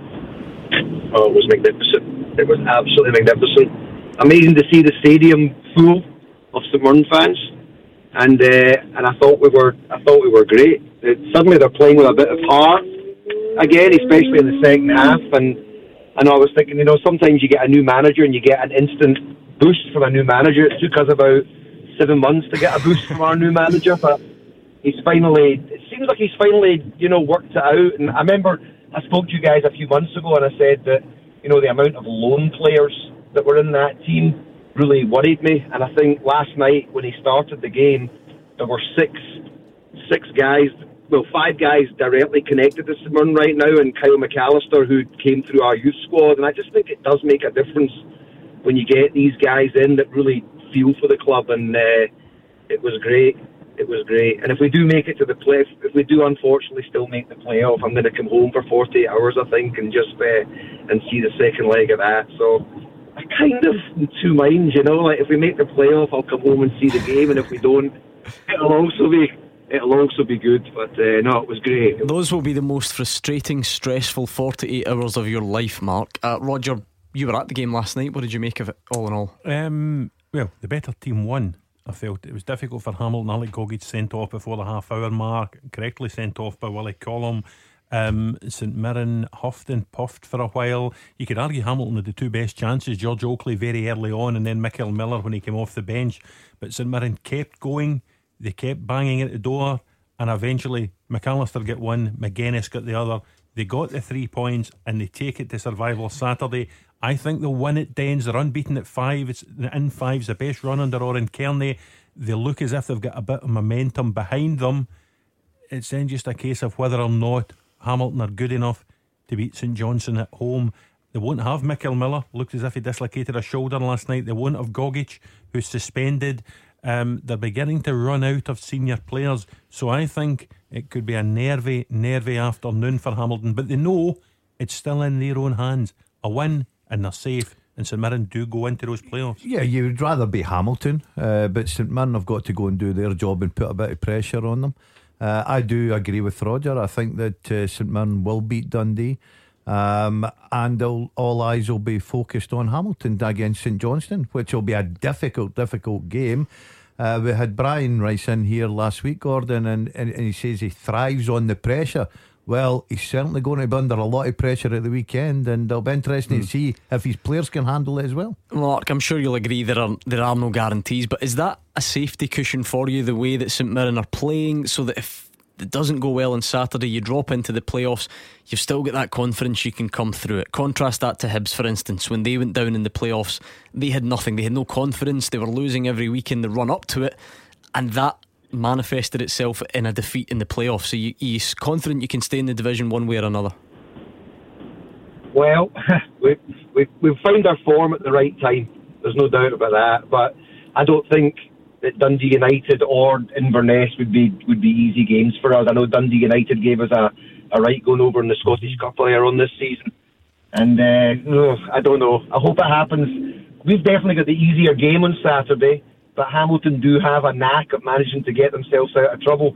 Oh, it was magnificent. It was absolutely magnificent. Amazing to see the stadium full of St Mirren fans, and uh, and I thought we were I thought we were great. It, suddenly they're playing with a bit of heart again, especially in the second half. And and I was thinking, you know, sometimes you get a new manager and you get an instant boost from a new manager. It took us about seven months to get a boost from our new manager, but he's finally. It seems like he's finally, you know, worked it out. And I remember I spoke to you guys a few months ago, and I said that, you know, the amount of loan players that were in that team really worried me. And I think last night when he started the game, there were six six guys, well, five guys directly connected to St Mirren right now, and Kyle McAllister, who came through our youth squad. And I just think it does make a difference when you get these guys in that really feel for the club. And uh, it was great. It was great. And if we do make it to the play, if we do unfortunately still make the playoff, I'm going to come home for forty-eight hours, I think, and just uh, and see the second leg of that. So I kind of in two minds, you know, like if we make the playoff, I'll come home and see the game, and if we don't, it'll also be it'll also be good. But uh, no, it was great. Those will be the most frustrating, stressful forty-eight hours of your life, Mark. Uh, Roger, you were at the game last night. What did you make of it, all in all? Um, well, the better team won. I felt it was difficult for Hamilton. Alec Gogic sent off before the half hour mark, correctly sent off by Willie Collum. um, St Mirren huffed and puffed for a while. You could argue Hamilton had the two best chances, George Oakley very early on, and then Mikael Miller when he came off the bench. But St Mirren kept going, they kept banging at the door, and eventually McAllister got one, McGuinness got the other. They got the three points and they take it to Survival Saturday. I think they'll win at Dens. They're unbeaten at five. It's in five's the best run under Oren Kearney. They look as if they've got a bit of momentum behind them. It's then just a case of whether or not Hamilton are good enough to beat St Johnstone at home. They won't have Mikael Miller. Looked as if he dislocated a shoulder last night. They won't have Gogic, who's suspended. Um, they're beginning to run out of senior players. So I think it could be a nervy, nervy afternoon for Hamilton. But they know it's still in their own hands. A win and they're safe, and St Mirren do go into those playoffs. Yeah, you would rather be Hamilton, uh, but St Mirren have got to go and do their job and put a bit of pressure on them. uh, I do agree with Roger. I think that uh, St Mirren will beat Dundee, um, and all, all eyes will be focused on Hamilton against St Johnstone, which will be a difficult difficult game. Uh, we had Brian Rice in here last week, Gordon, and, and, and he says he thrives on the pressure. Well, he's certainly going to be under a lot of pressure at the weekend, and it'll be interesting mm. to see if his players can handle it as well. Mark, I'm sure you'll agree there are there are no guarantees, but is that a safety cushion for you, the way that St Mirren are playing, so that if it doesn't go well on Saturday, you drop into the playoffs, you've still got that confidence you can come through it? Contrast that to Hibs, for instance. When they went down in the playoffs, they had nothing, they had no confidence, they were losing every week in the run up to it, and that manifested itself in a defeat in the playoffs. So you, you're confident you can stay in the division one way or another? Well, we, we, we've found our form at the right time, there's no doubt about that, but I don't think that Dundee United or Inverness would be would be easy games for us. I know Dundee United gave us a, a right going over in the Scottish Cup earlier on this season, And uh, no, I don't know. I hope it happens. We've definitely got the easier game on Saturday, but Hamilton do have a knack of managing to get themselves out of trouble.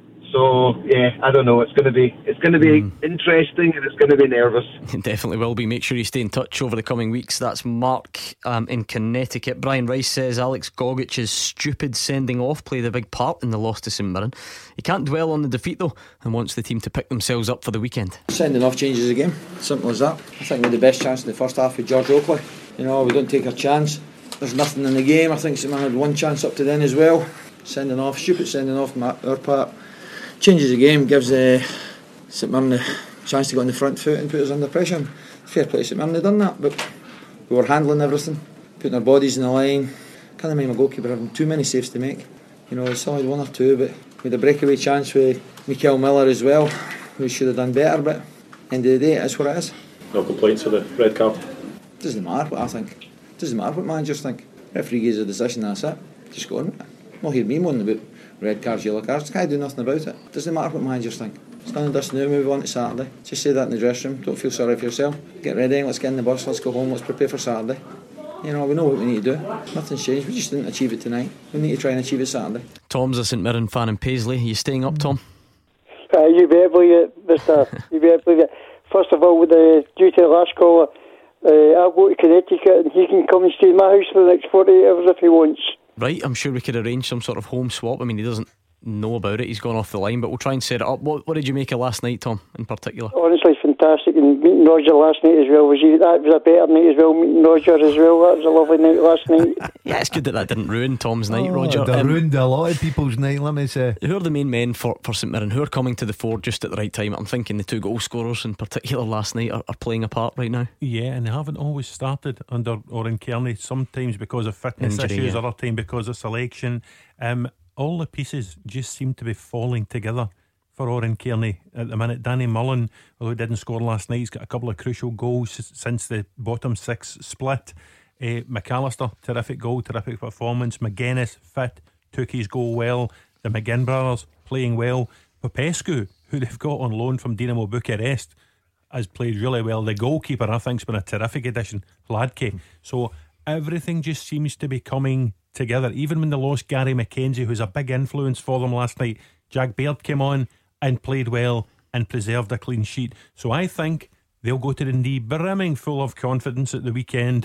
So yeah, I don't know. It's going to be it's going to be mm. interesting, and it's going to be nervous. It definitely will be. Make sure you stay in touch over the coming weeks. That's Mark um, in Connecticut. Brian Rice says Alex Gogic's stupid sending off played a big part in the loss to St Mirren. He can't dwell on the defeat though, and wants the team to pick themselves up for the weekend. Sending off changes the game. Simple as that. I think we had the best chance in the first half with George Oakley. You know, we don't take a chance. There's nothing in the game. I think St Mirren had one chance up to then as well. Sending off, stupid sending off from our part. Changes the game, gives uh, St Mirren the chance to go on the front foot and put us under pressure. Fair play to St Mirren, they've done that, but we were handling everything, putting our bodies in the line. Can't mind my goalkeeper having too many saves to make. You know, it's only one or two, but with a breakaway chance with Mikael Miller as well, we should have done better, but end of the day, it's what it is. No complaints for the red card? Doesn't matter what I think. Doesn't matter what managers think. Referee gives a decision, that's it. Just go on. Not hear me moaning about red cards, yellow cards. Can't do nothing about it. Doesn't matter what managers think. It's done and dust now. Move on to Saturday. Just say that in the dressing room. Don't feel sorry for yourself. Get ready. Let's get in the bus. Let's go home. Let's prepare for Saturday. You know, we know what we need to do. Nothing's changed. We just didn't achieve it tonight. We need to try and achieve it Saturday. Tom's a St Mirren fan in Paisley. Are you staying up, Tom? Uh, you better believe it, Mister You better believe it. First of all, with the due to the last caller, uh, I'll go to Connecticut and he can come and stay in my house for the next forty-eight hours if he wants. Right, I'm sure we could arrange some sort of home swap. I mean, he doesn't know about it, he's gone off the line, but we'll try and set it up. What, what did you make of last night, Tom, in particular? Honestly, fantastic. And meeting Roger last night as well, was he, that was a better night as well, meeting Roger as well. That was a lovely night last night. Yeah, it's good that that didn't ruin Tom's night, oh, Roger. It um, ruined a lot of people's night, let me say. Who are the main men for, for St Mirren? Who are coming to the fore just at the right time? I'm thinking the two goal scorers in particular last night are, are playing a part right now. Yeah, and they haven't always started under Oren Kearney, sometimes because of fitness Injury, issues, yeah. other time because of selection. Um, all the pieces just seem to be falling together for Oren Kearney at the minute. Danny Mullen, although he didn't score last night, he's got a couple of crucial goals since the bottom six split. uh, McAllister, terrific goal, terrific performance. McGuinness, fit, took his goal well. The McGinn brothers playing well. Popescu, who they've got on loan from Dinamo Bucharest, has played really well. The goalkeeper, I think, has been a terrific addition, Hladke. So everything just seems to be coming together. Even when they lost Gary McKenzie, who's a big influence for them last night, Jack Baird came on and played well and preserved a clean sheet. So I think they'll go to the knee brimming full of confidence at the weekend.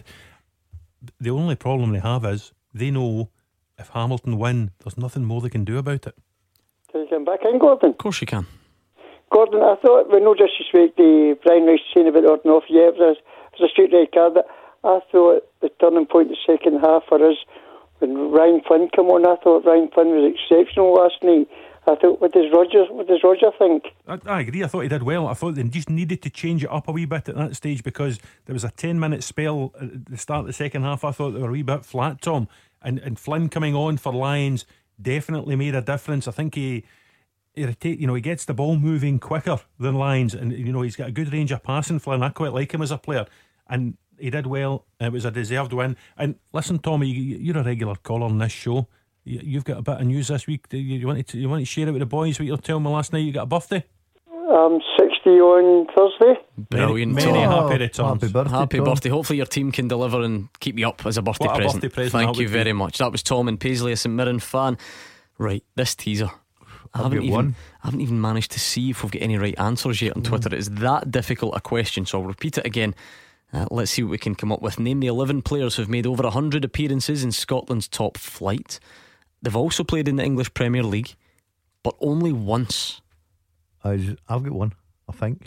The only problem they have is they know if Hamilton win, there's nothing more they can do about it. Can you come back in, Gordon? Of course you can. Gordon, I thought, with no disrespect to Brian Rice saying about ordering off, yeah, it was a, it was a straight red card, but I thought the turning point in the second half for us, when Ryan Flynn came on, I thought Ryan Flynn was exceptional last night. I thought, what does Roger, what does Roger think? I, I agree, I thought he did well. I thought they just needed to change it up a wee bit at that stage, because there was a ten minute spell at the start of the second half. I thought they were a wee bit flat, Tom, and, and Flynn coming on for Lions definitely made a difference. I think he Irritate, you know, he gets the ball moving quicker than Lyons, and you know he's got a good range of passing. Flynn, I quite like him as a player, and he did well. It was a deserved win. And listen, Tommy, you're a regular caller on this show. You've got a bit of news this week. You want to you want to share it with the boys? What you were telling me last night? You got a birthday? I'm sixty on Thursday. Brilliant. Many, many Tom. happy returns. Happy birthday, Happy Tom. birthday. Hopefully your team can deliver and keep you up as a birthday What a present. birthday present Thank that you would very be. much. That was Tom in Paisley, a St Mirren fan. Right, this teaser, I I've haven't got even one. I haven't even managed to see if we've got any right answers yet on Twitter. It's that difficult a question, so I'll repeat it again. Uh, let's see what we can come up with. Name the eleven players who've made over one hundred appearances in Scotland's top flight. They've also played in the English Premier League, but only once. I've got one, I think.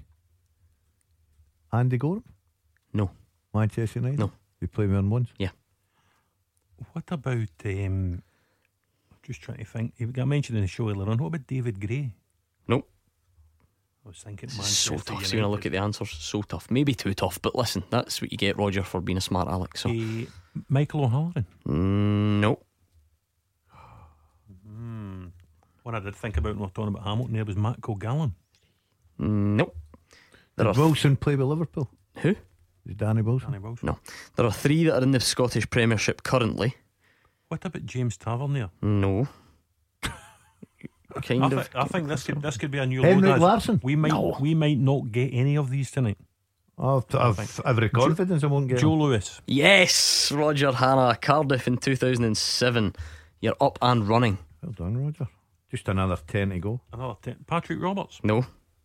Andy Gorham? No. Manchester United? No. You played with him once? Yeah. What about um, I'm just trying to think. You got mentioned in the show earlier on. What about David Gray? Nope. I was thinking It's Manchester so tough. United. So you're going to look at the answers. So tough. Maybe too tough, but listen, that's what you get, Roger, for being a smart Alex. So. Uh, Michael O'Halloran. Mm, nope. Hmm. What I did think about when we were talking about Hamilton there was Matt Kilgallen. Mm, nope. There Did are Wilson play with Liverpool? Who? Is Danny Wilson? Danny Wilson. No. There are three that are in the Scottish Premiership currently. What about James Tavernier? No. Kind I, of. th- I think this could this could be a new Henrik load. lads. Larsson? We might No. we might not get any of these tonight. I've, I've every confidence I won't get Joe him. Lewis. Yes, Roger Hannah, Cardiff in two thousand seven. You're up and running. Well done, Roger. Just another ten to go. Another ten. Patrick Roberts. No.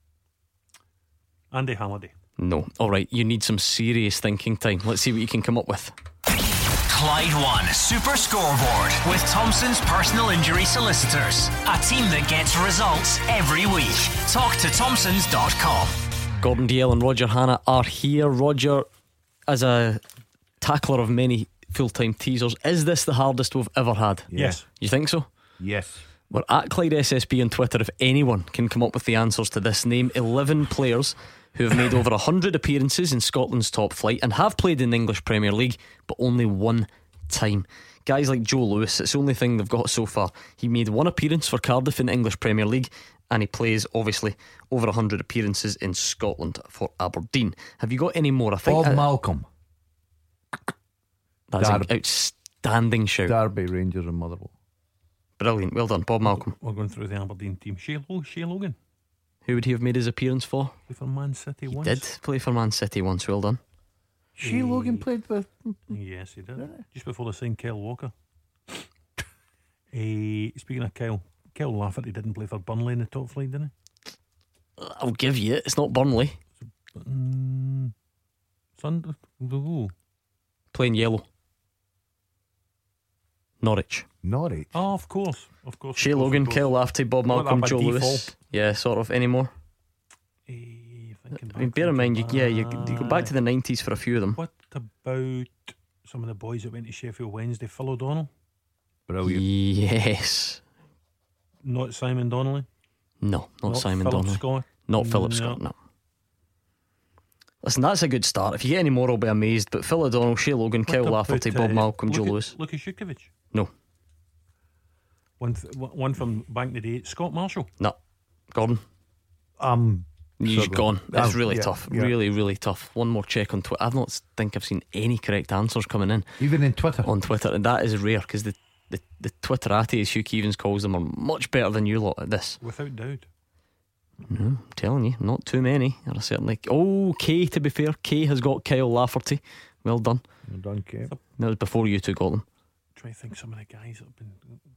Andy Halliday. No. Alright, you need some serious thinking time. Let's see what you can come up with. Clyde One Super Scoreboard with Thompson's personal injury solicitors. A team that gets results every week. Talk to Thompsons dot com. Gordon Dalziel and Roger Hannah are here. Roger, as a tackler of many full-time teasers, is this the hardest we've ever had? Yes. You think so? Yes. We're at Clyde S S B on Twitter if anyone can come up with the answers to this. Name eleven players who have made over one hundred appearances in Scotland's top flight and have played in the English Premier League, but only one time. Guys like Joe Lewis, it's the only thing they've got so far. He made one appearance for Cardiff in the English Premier League, and he plays obviously over one hundred appearances in Scotland for Aberdeen. Have you got any more? I think Bob uh, Malcolm. That's Derby. an outstanding shout. Derby, Rangers and Motherwell. Brilliant, well done, Bob Malcolm. We're going through the Aberdeen team. Shea, Lo- Shea Logan. Who would he have made his appearance for? Played for Man City He once. did play for Man City once, well done. Shea Logan played with. Yes, he did. Just before they signed Kyle Walker. Eh, speaking of Kyle, Kyle Lafferty didn't play for Burnley in the top flight, didn't I'll give you it, it's not Burnley. he? Mm, Sund- ooh. Playing yellow. Norwich. Norwich. Oh, of course, of course. Shea of course, Logan, of course. Kyle Lafferty, Bob Got that Malcolm, by Joe default. Lewis. Yeah, sort of. Any more? Eh, thinking I mean, back, bear in mind, you, thinking yeah, you, you go back back. to the nineties for a few of them. What about some of the boys that went to Sheffield Wednesday? Phil O'Donnell? Brilliant. Yes. Not Simon Donnelly? No, not, Not Simon Philip Donnelly. Scott? Not Philip No. Scott, no. Listen, that's a good start. If you get any more, I'll be amazed. But Phil O'Donnell, Shea Logan, What Kyle about, Lafferty, Bob uh, Malcolm, Joe Luka- Lewis. Luka Šukovic? No, One, th- one from back in the day. Scott Marshall? no. Gordon, Um, he's sort of- gone. It's Um, really yeah, tough. yeah. Really, really tough. One more check on Twitter. I've not think I've seen any correct answers coming in Even in Twitter. on Twitter, and that is rare because the, the, the Twitterati, as Hugh Keevans calls them, are much better than you lot at this. Without doubt. No, I'm telling you, not too many. Or certainly. Oh, Kay, to be fair, Kay has got Kyle Lafferty. Well done. Well done, Kate. That was before you two got them. Try to think some of the guys that have been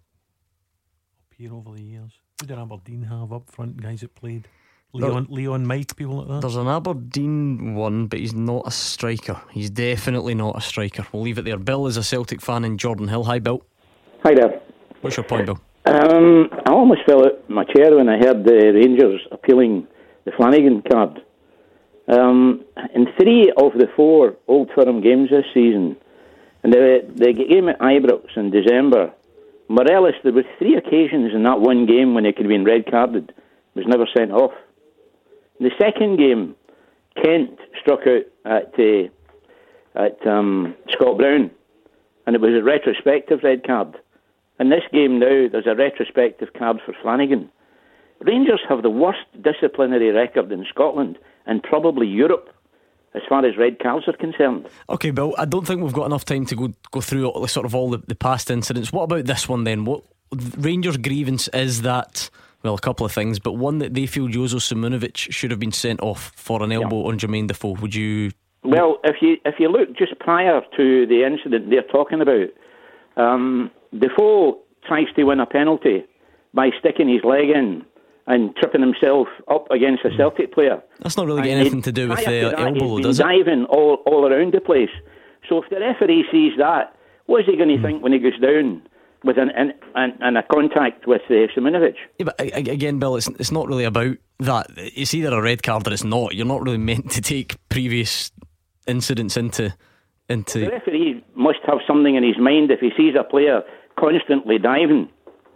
up here over the years. Who did Aberdeen have up front? Guys that played Leon, Leon Mike, people like that. There's an Aberdeen one, but he's not a striker. He's definitely not a striker. We'll leave it there. Bill is a Celtic fan in Jordan Hill. Hi, Bill. Hi there. What's your point, Bill? Um, I almost fell out my chair when I heard the Rangers appealing the Flanagan card. Um, in three of the four Old Firm games this season, and the, the game at Ibrox in December, Morelos, there were three occasions in that one game when he could have been red carded, was never sent off. In the second game, Kent struck out at uh, at um, Scott Brown, and it was a retrospective red card. In this game now, there's a retrospective card for Flanagan. Rangers have the worst disciplinary record in Scotland and probably Europe as far as red cards are concerned. Okay, Bill, I don't think we've got enough time to go go through all, sort of all the, the past incidents. What about this one then? What Rangers' grievance is that, well, a couple of things, but one that they feel Jozo Simunovic should have been sent off for an elbow yeah. on Jermaine Defoe. Would you? Well, if you if you look just prior to the incident they're talking about, um, Defoe tries to win a penalty by sticking his leg in and tripping himself up against a Celtic player. That's not really got anything to do with the uh, elbow, does it? He's been diving all, all around the place. So if the referee sees that, what is he going to mm. think when he goes down with an, an, an, an a contact with uh, Simunovic? Yeah, but again, Bill, it's it's not really about that. It's either a red card or it's not. You're not really meant to take previous incidents into into. The referee must have something in his mind if he sees a player constantly diving.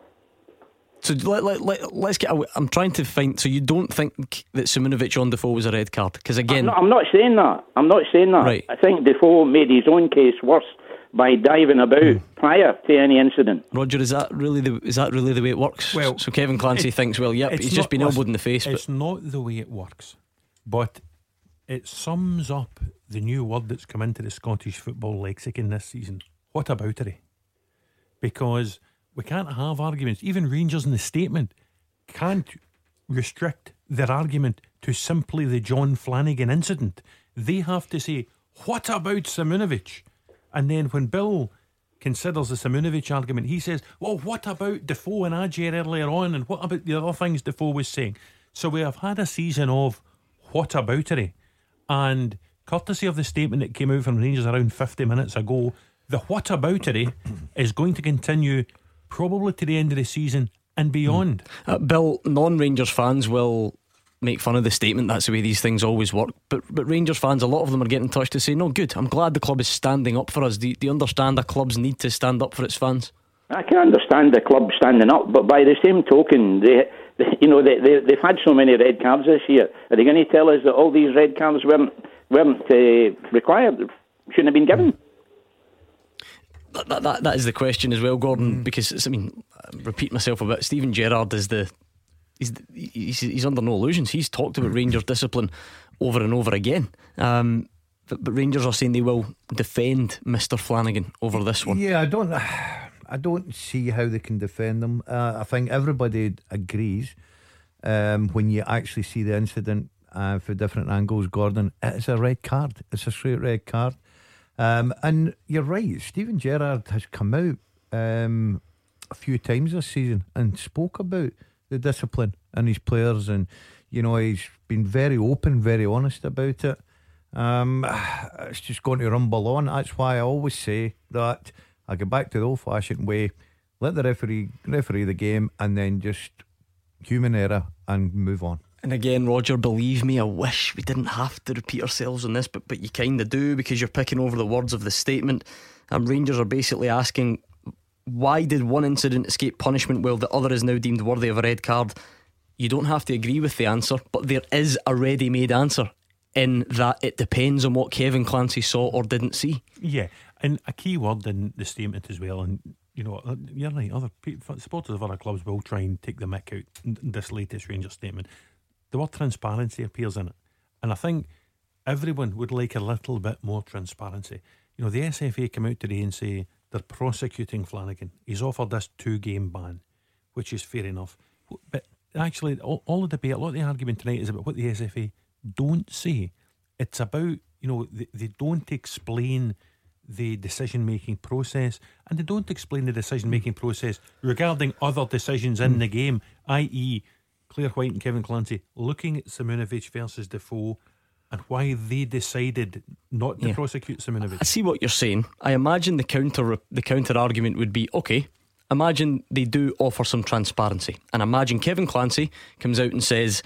So let, let, let, let's get away. I'm trying to find. So you don't think that Simunovic on Defoe was a red card? Because again, I'm not, I'm not saying that. I'm not saying that. Right. I think Defoe made his own case worse by diving about mm. prior to any incident. Roger, is that really the is that really the way it works? Well, so Kevin Clancy it, thinks, well, yep, he's just been listen, elbowed in the face. It's but not the way it works, but it sums up the new word that's come into the Scottish football lexicon this season. Whataboutery. Because we can't have arguments. Even Rangers in the statement can't restrict their argument to simply the John Flanagan incident. They have to say, what about Simunovic? And then when Bill considers the Simunovic argument, he says, well, what about Defoe and Ajay earlier on, and what about the other things Defoe was saying? So we have had a season of whataboutery, and courtesy of the statement that came out from Rangers around fifty minutes ago, the whataboutery is going to continue probably to the end of the season and beyond. uh, Bill, non-Rangers fans will make fun of the statement, that's the way these things always work, but but Rangers fans, a lot of them are getting in touch to say, no, good, I'm glad the club is standing up for us. Do, do you understand that clubs need to stand up for its fans? I can understand the club standing up, but by the same token, they, they you know, they, they, they've had so many red cards this year. Are they going to tell us that all these red cards weren't weren't uh, required, shouldn't have been given? That, that, that, that is the question as well, Gordon, mm. because it's, I mean, I repeat myself a bit, Stephen Gerrard is the He's, he's he's under no illusions. He's talked about Rangers discipline over and over again, um, but, but Rangers are saying they will defend Mister Flanagan over this one. Yeah, I don't I don't see how they can defend them. uh, I think everybody agrees, um, when you actually see the incident uh, for different angles, Gordon, it's a red card. It's a straight red card, um, and you're right, Stephen Gerrard has come out um, a few times this season and spoke about the discipline and his players, and you know, he's been very open, very honest about it. Um, it's just going to rumble on. That's why I always say that I go back to the old fashioned way, let the referee referee the game, and then just human error and move on. And again, Roger, believe me, I wish we didn't have to repeat ourselves on this, but, but you kind of do, because you're picking over the words of the statement. um, Rangers are basically asking, why did one incident escape punishment while the other is now deemed worthy of a red card? You don't have to agree with the answer, but there is a ready-made answer in that it depends on what Kevin Clancy saw or didn't see. Yeah, and a key word in the statement as well, and you know, you're right, other people, supporters of other clubs will try and take the mick out in this latest Rangers statement. The word transparency appears in it, and I think everyone would like a little bit more transparency. You know, the S F A came out today and say they're prosecuting Flanagan. He's offered this two-game ban, which is fair enough. But actually, all, all the debate, a lot of the argument tonight is about what the S F A don't say. It's about, you know, they, they don't explain the decision-making process, and they don't explain the decision-making process regarding other decisions in mm. the game, that is. Claire White and Kevin Clancy looking at Simunovic versus Defoe and why they decided not to yeah. prosecute Simunovic. I see what you're saying. I imagine the counter the counter argument would be, okay, imagine they do offer some transparency, and imagine Kevin Clancy comes out and says,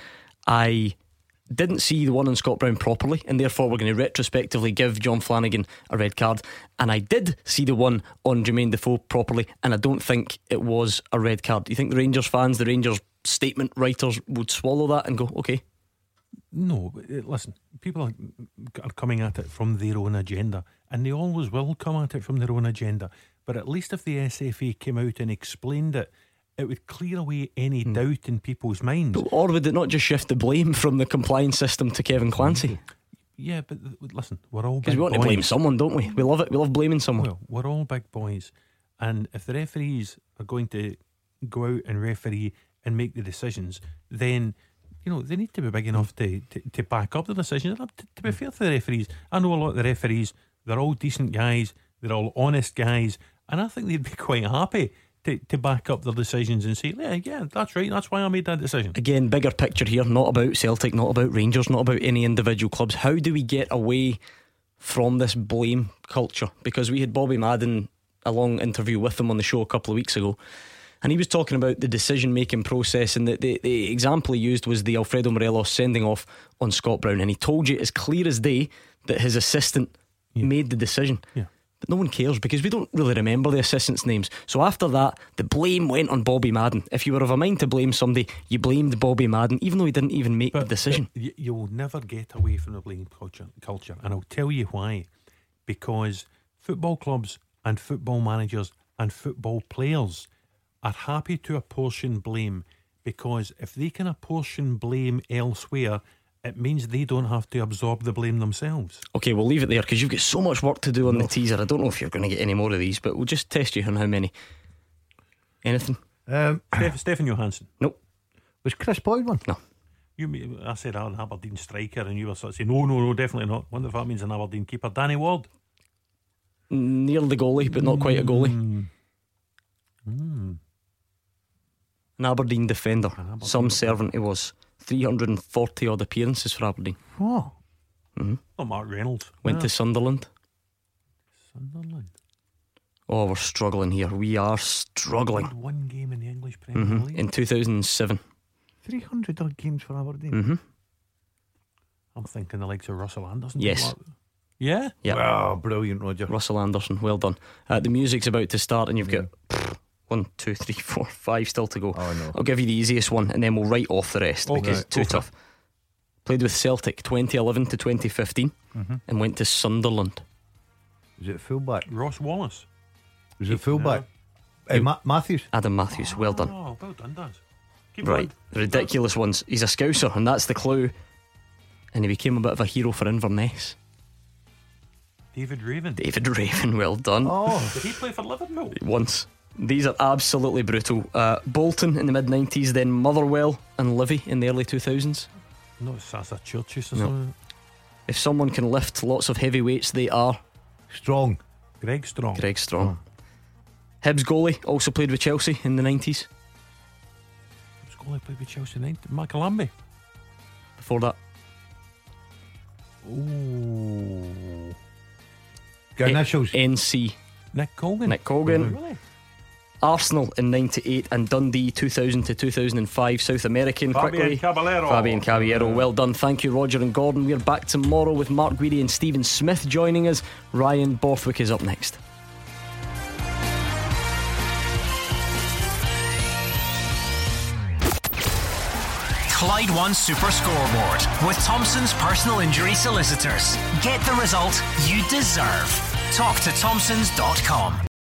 I didn't see the one on Scott Brown properly, and therefore we're going to retrospectively give John Flanagan a red card, and I did see the one on Jermaine Defoe properly, and I don't think it was a red card. Do you think the Rangers fans, the Rangers statement writers would swallow that and go, okay? No, but listen, people are, are coming at it from their own agenda, and they always will come at it from their own agenda. But at least if the S F A came out and explained it, it would clear away any mm. doubt in people's minds. Or would it not just shift the blame from the compliance system to Kevin Clancy? Yeah, but listen, we're all big boys. Because we want to blame someone, don't we? We love it. We love blaming someone. Well, we're all big boys, and if the referees are going to go out and referee and make the decisions, then you know they need to be big enough to, to, to back up the decisions. To, to be fair to the referees, I know a lot of the referees, they're all decent guys, they're all honest guys, and I think they'd be quite happy to, to back up their decisions and say, yeah, yeah, that's right, that's why I made that decision. Again, bigger picture here, not about Celtic, not about Rangers, not about any individual clubs. How do we get away from this blame culture? Because we had Bobby Madden, a long interview with him on the show a couple of weeks ago, and he was talking about the decision making process, and the, the, the example he used was the Alfredo Morelos sending off on Scott Brown, and he told you as clear as day that his assistant yeah. made the decision. Yeah. But no one cares because we don't really remember the assistants' names. So after that, the blame went on Bobby Madden. If you were of a mind to blame somebody, you blamed Bobby Madden, even though he didn't even make but, the decision. But you will never get away from the blame culture, culture, and I'll tell you why. Because football clubs and football managers and football players are happy to apportion blame, because if they can apportion blame elsewhere, it means they don't have to absorb the blame themselves. Okay, we'll leave it there because you've got so much work to do on no. the teaser. I don't know if you're going to get any more of these, but we'll just test you on how many. Anything? Um, Steph- Stefan Johansson. Nope. Was Chris Boyd one? No. You, mean- I said an Aberdeen striker, and you were sort of saying, no, no, no, definitely not. Wonder if that means an Aberdeen keeper. Danny Ward. Near the goalie, but not quite a goalie. Mm. Mm. An Aberdeen defender. Some servant he was. three hundred forty odd appearances for Aberdeen. What? Mm-hmm. Oh, Mark Reynolds. Went Yeah. to Sunderland. Sunderland. Oh, we're struggling here. We are struggling. Played one game in the English Premier Mm-hmm. League. In two thousand seven. three hundred odd games for Aberdeen. Mm-hmm. I'm thinking the likes of Russell Anderson. Yes. Yeah? Yeah. Wow, brilliant, Roger. Russell Anderson, well done. Uh, the music's about to start, and you've got pff, one, two, three, four, five still to go. Oh, no. I'll give you the easiest one, and then we'll write off the rest Okay, because it's too go for tough. Played with Celtic twenty eleven to twenty fifteen, Mhm. and went to Sunderland. Was it fullback? Ross Wallace. Was it fullback? Uh, Ma- Matthews. Adam Matthews, well done. Oh, well done, Daz. Keep Right, the ridiculous ones. He's a Scouser, and that's the clue. And he became a bit of a hero for Inverness. David Raven. David Raven, well done. Oh, did he play for Liverpool? Once. These are absolutely brutal. Uh, Bolton in the mid nineties, then Motherwell and Livy in the early two thousands. No, Sasa Churches or No. something. If someone can lift lots of heavy weights, they are Strong. Greg Strong. Greg Strong. Hibs goalie, also played with Chelsea in the nineties. Hibs goalie played with Chelsea ninety. Michael Lambie. Before that, Oh. Got initials. N C. Nick Colgan. Nick Colgan. Really? Arsenal in ninety-eight and Dundee two thousand to two thousand five. South American. Fabian quickly. Caballero. Fabian Caballero. Well done. Thank you, Roger and Gordon. We're back tomorrow with Mark Guidi and Stephen Smith joining us. Ryan Borthwick is up next. Clyde One Super Scoreboard with Thompson's personal injury solicitors. Get the result you deserve. Talk to Thompsons dot com.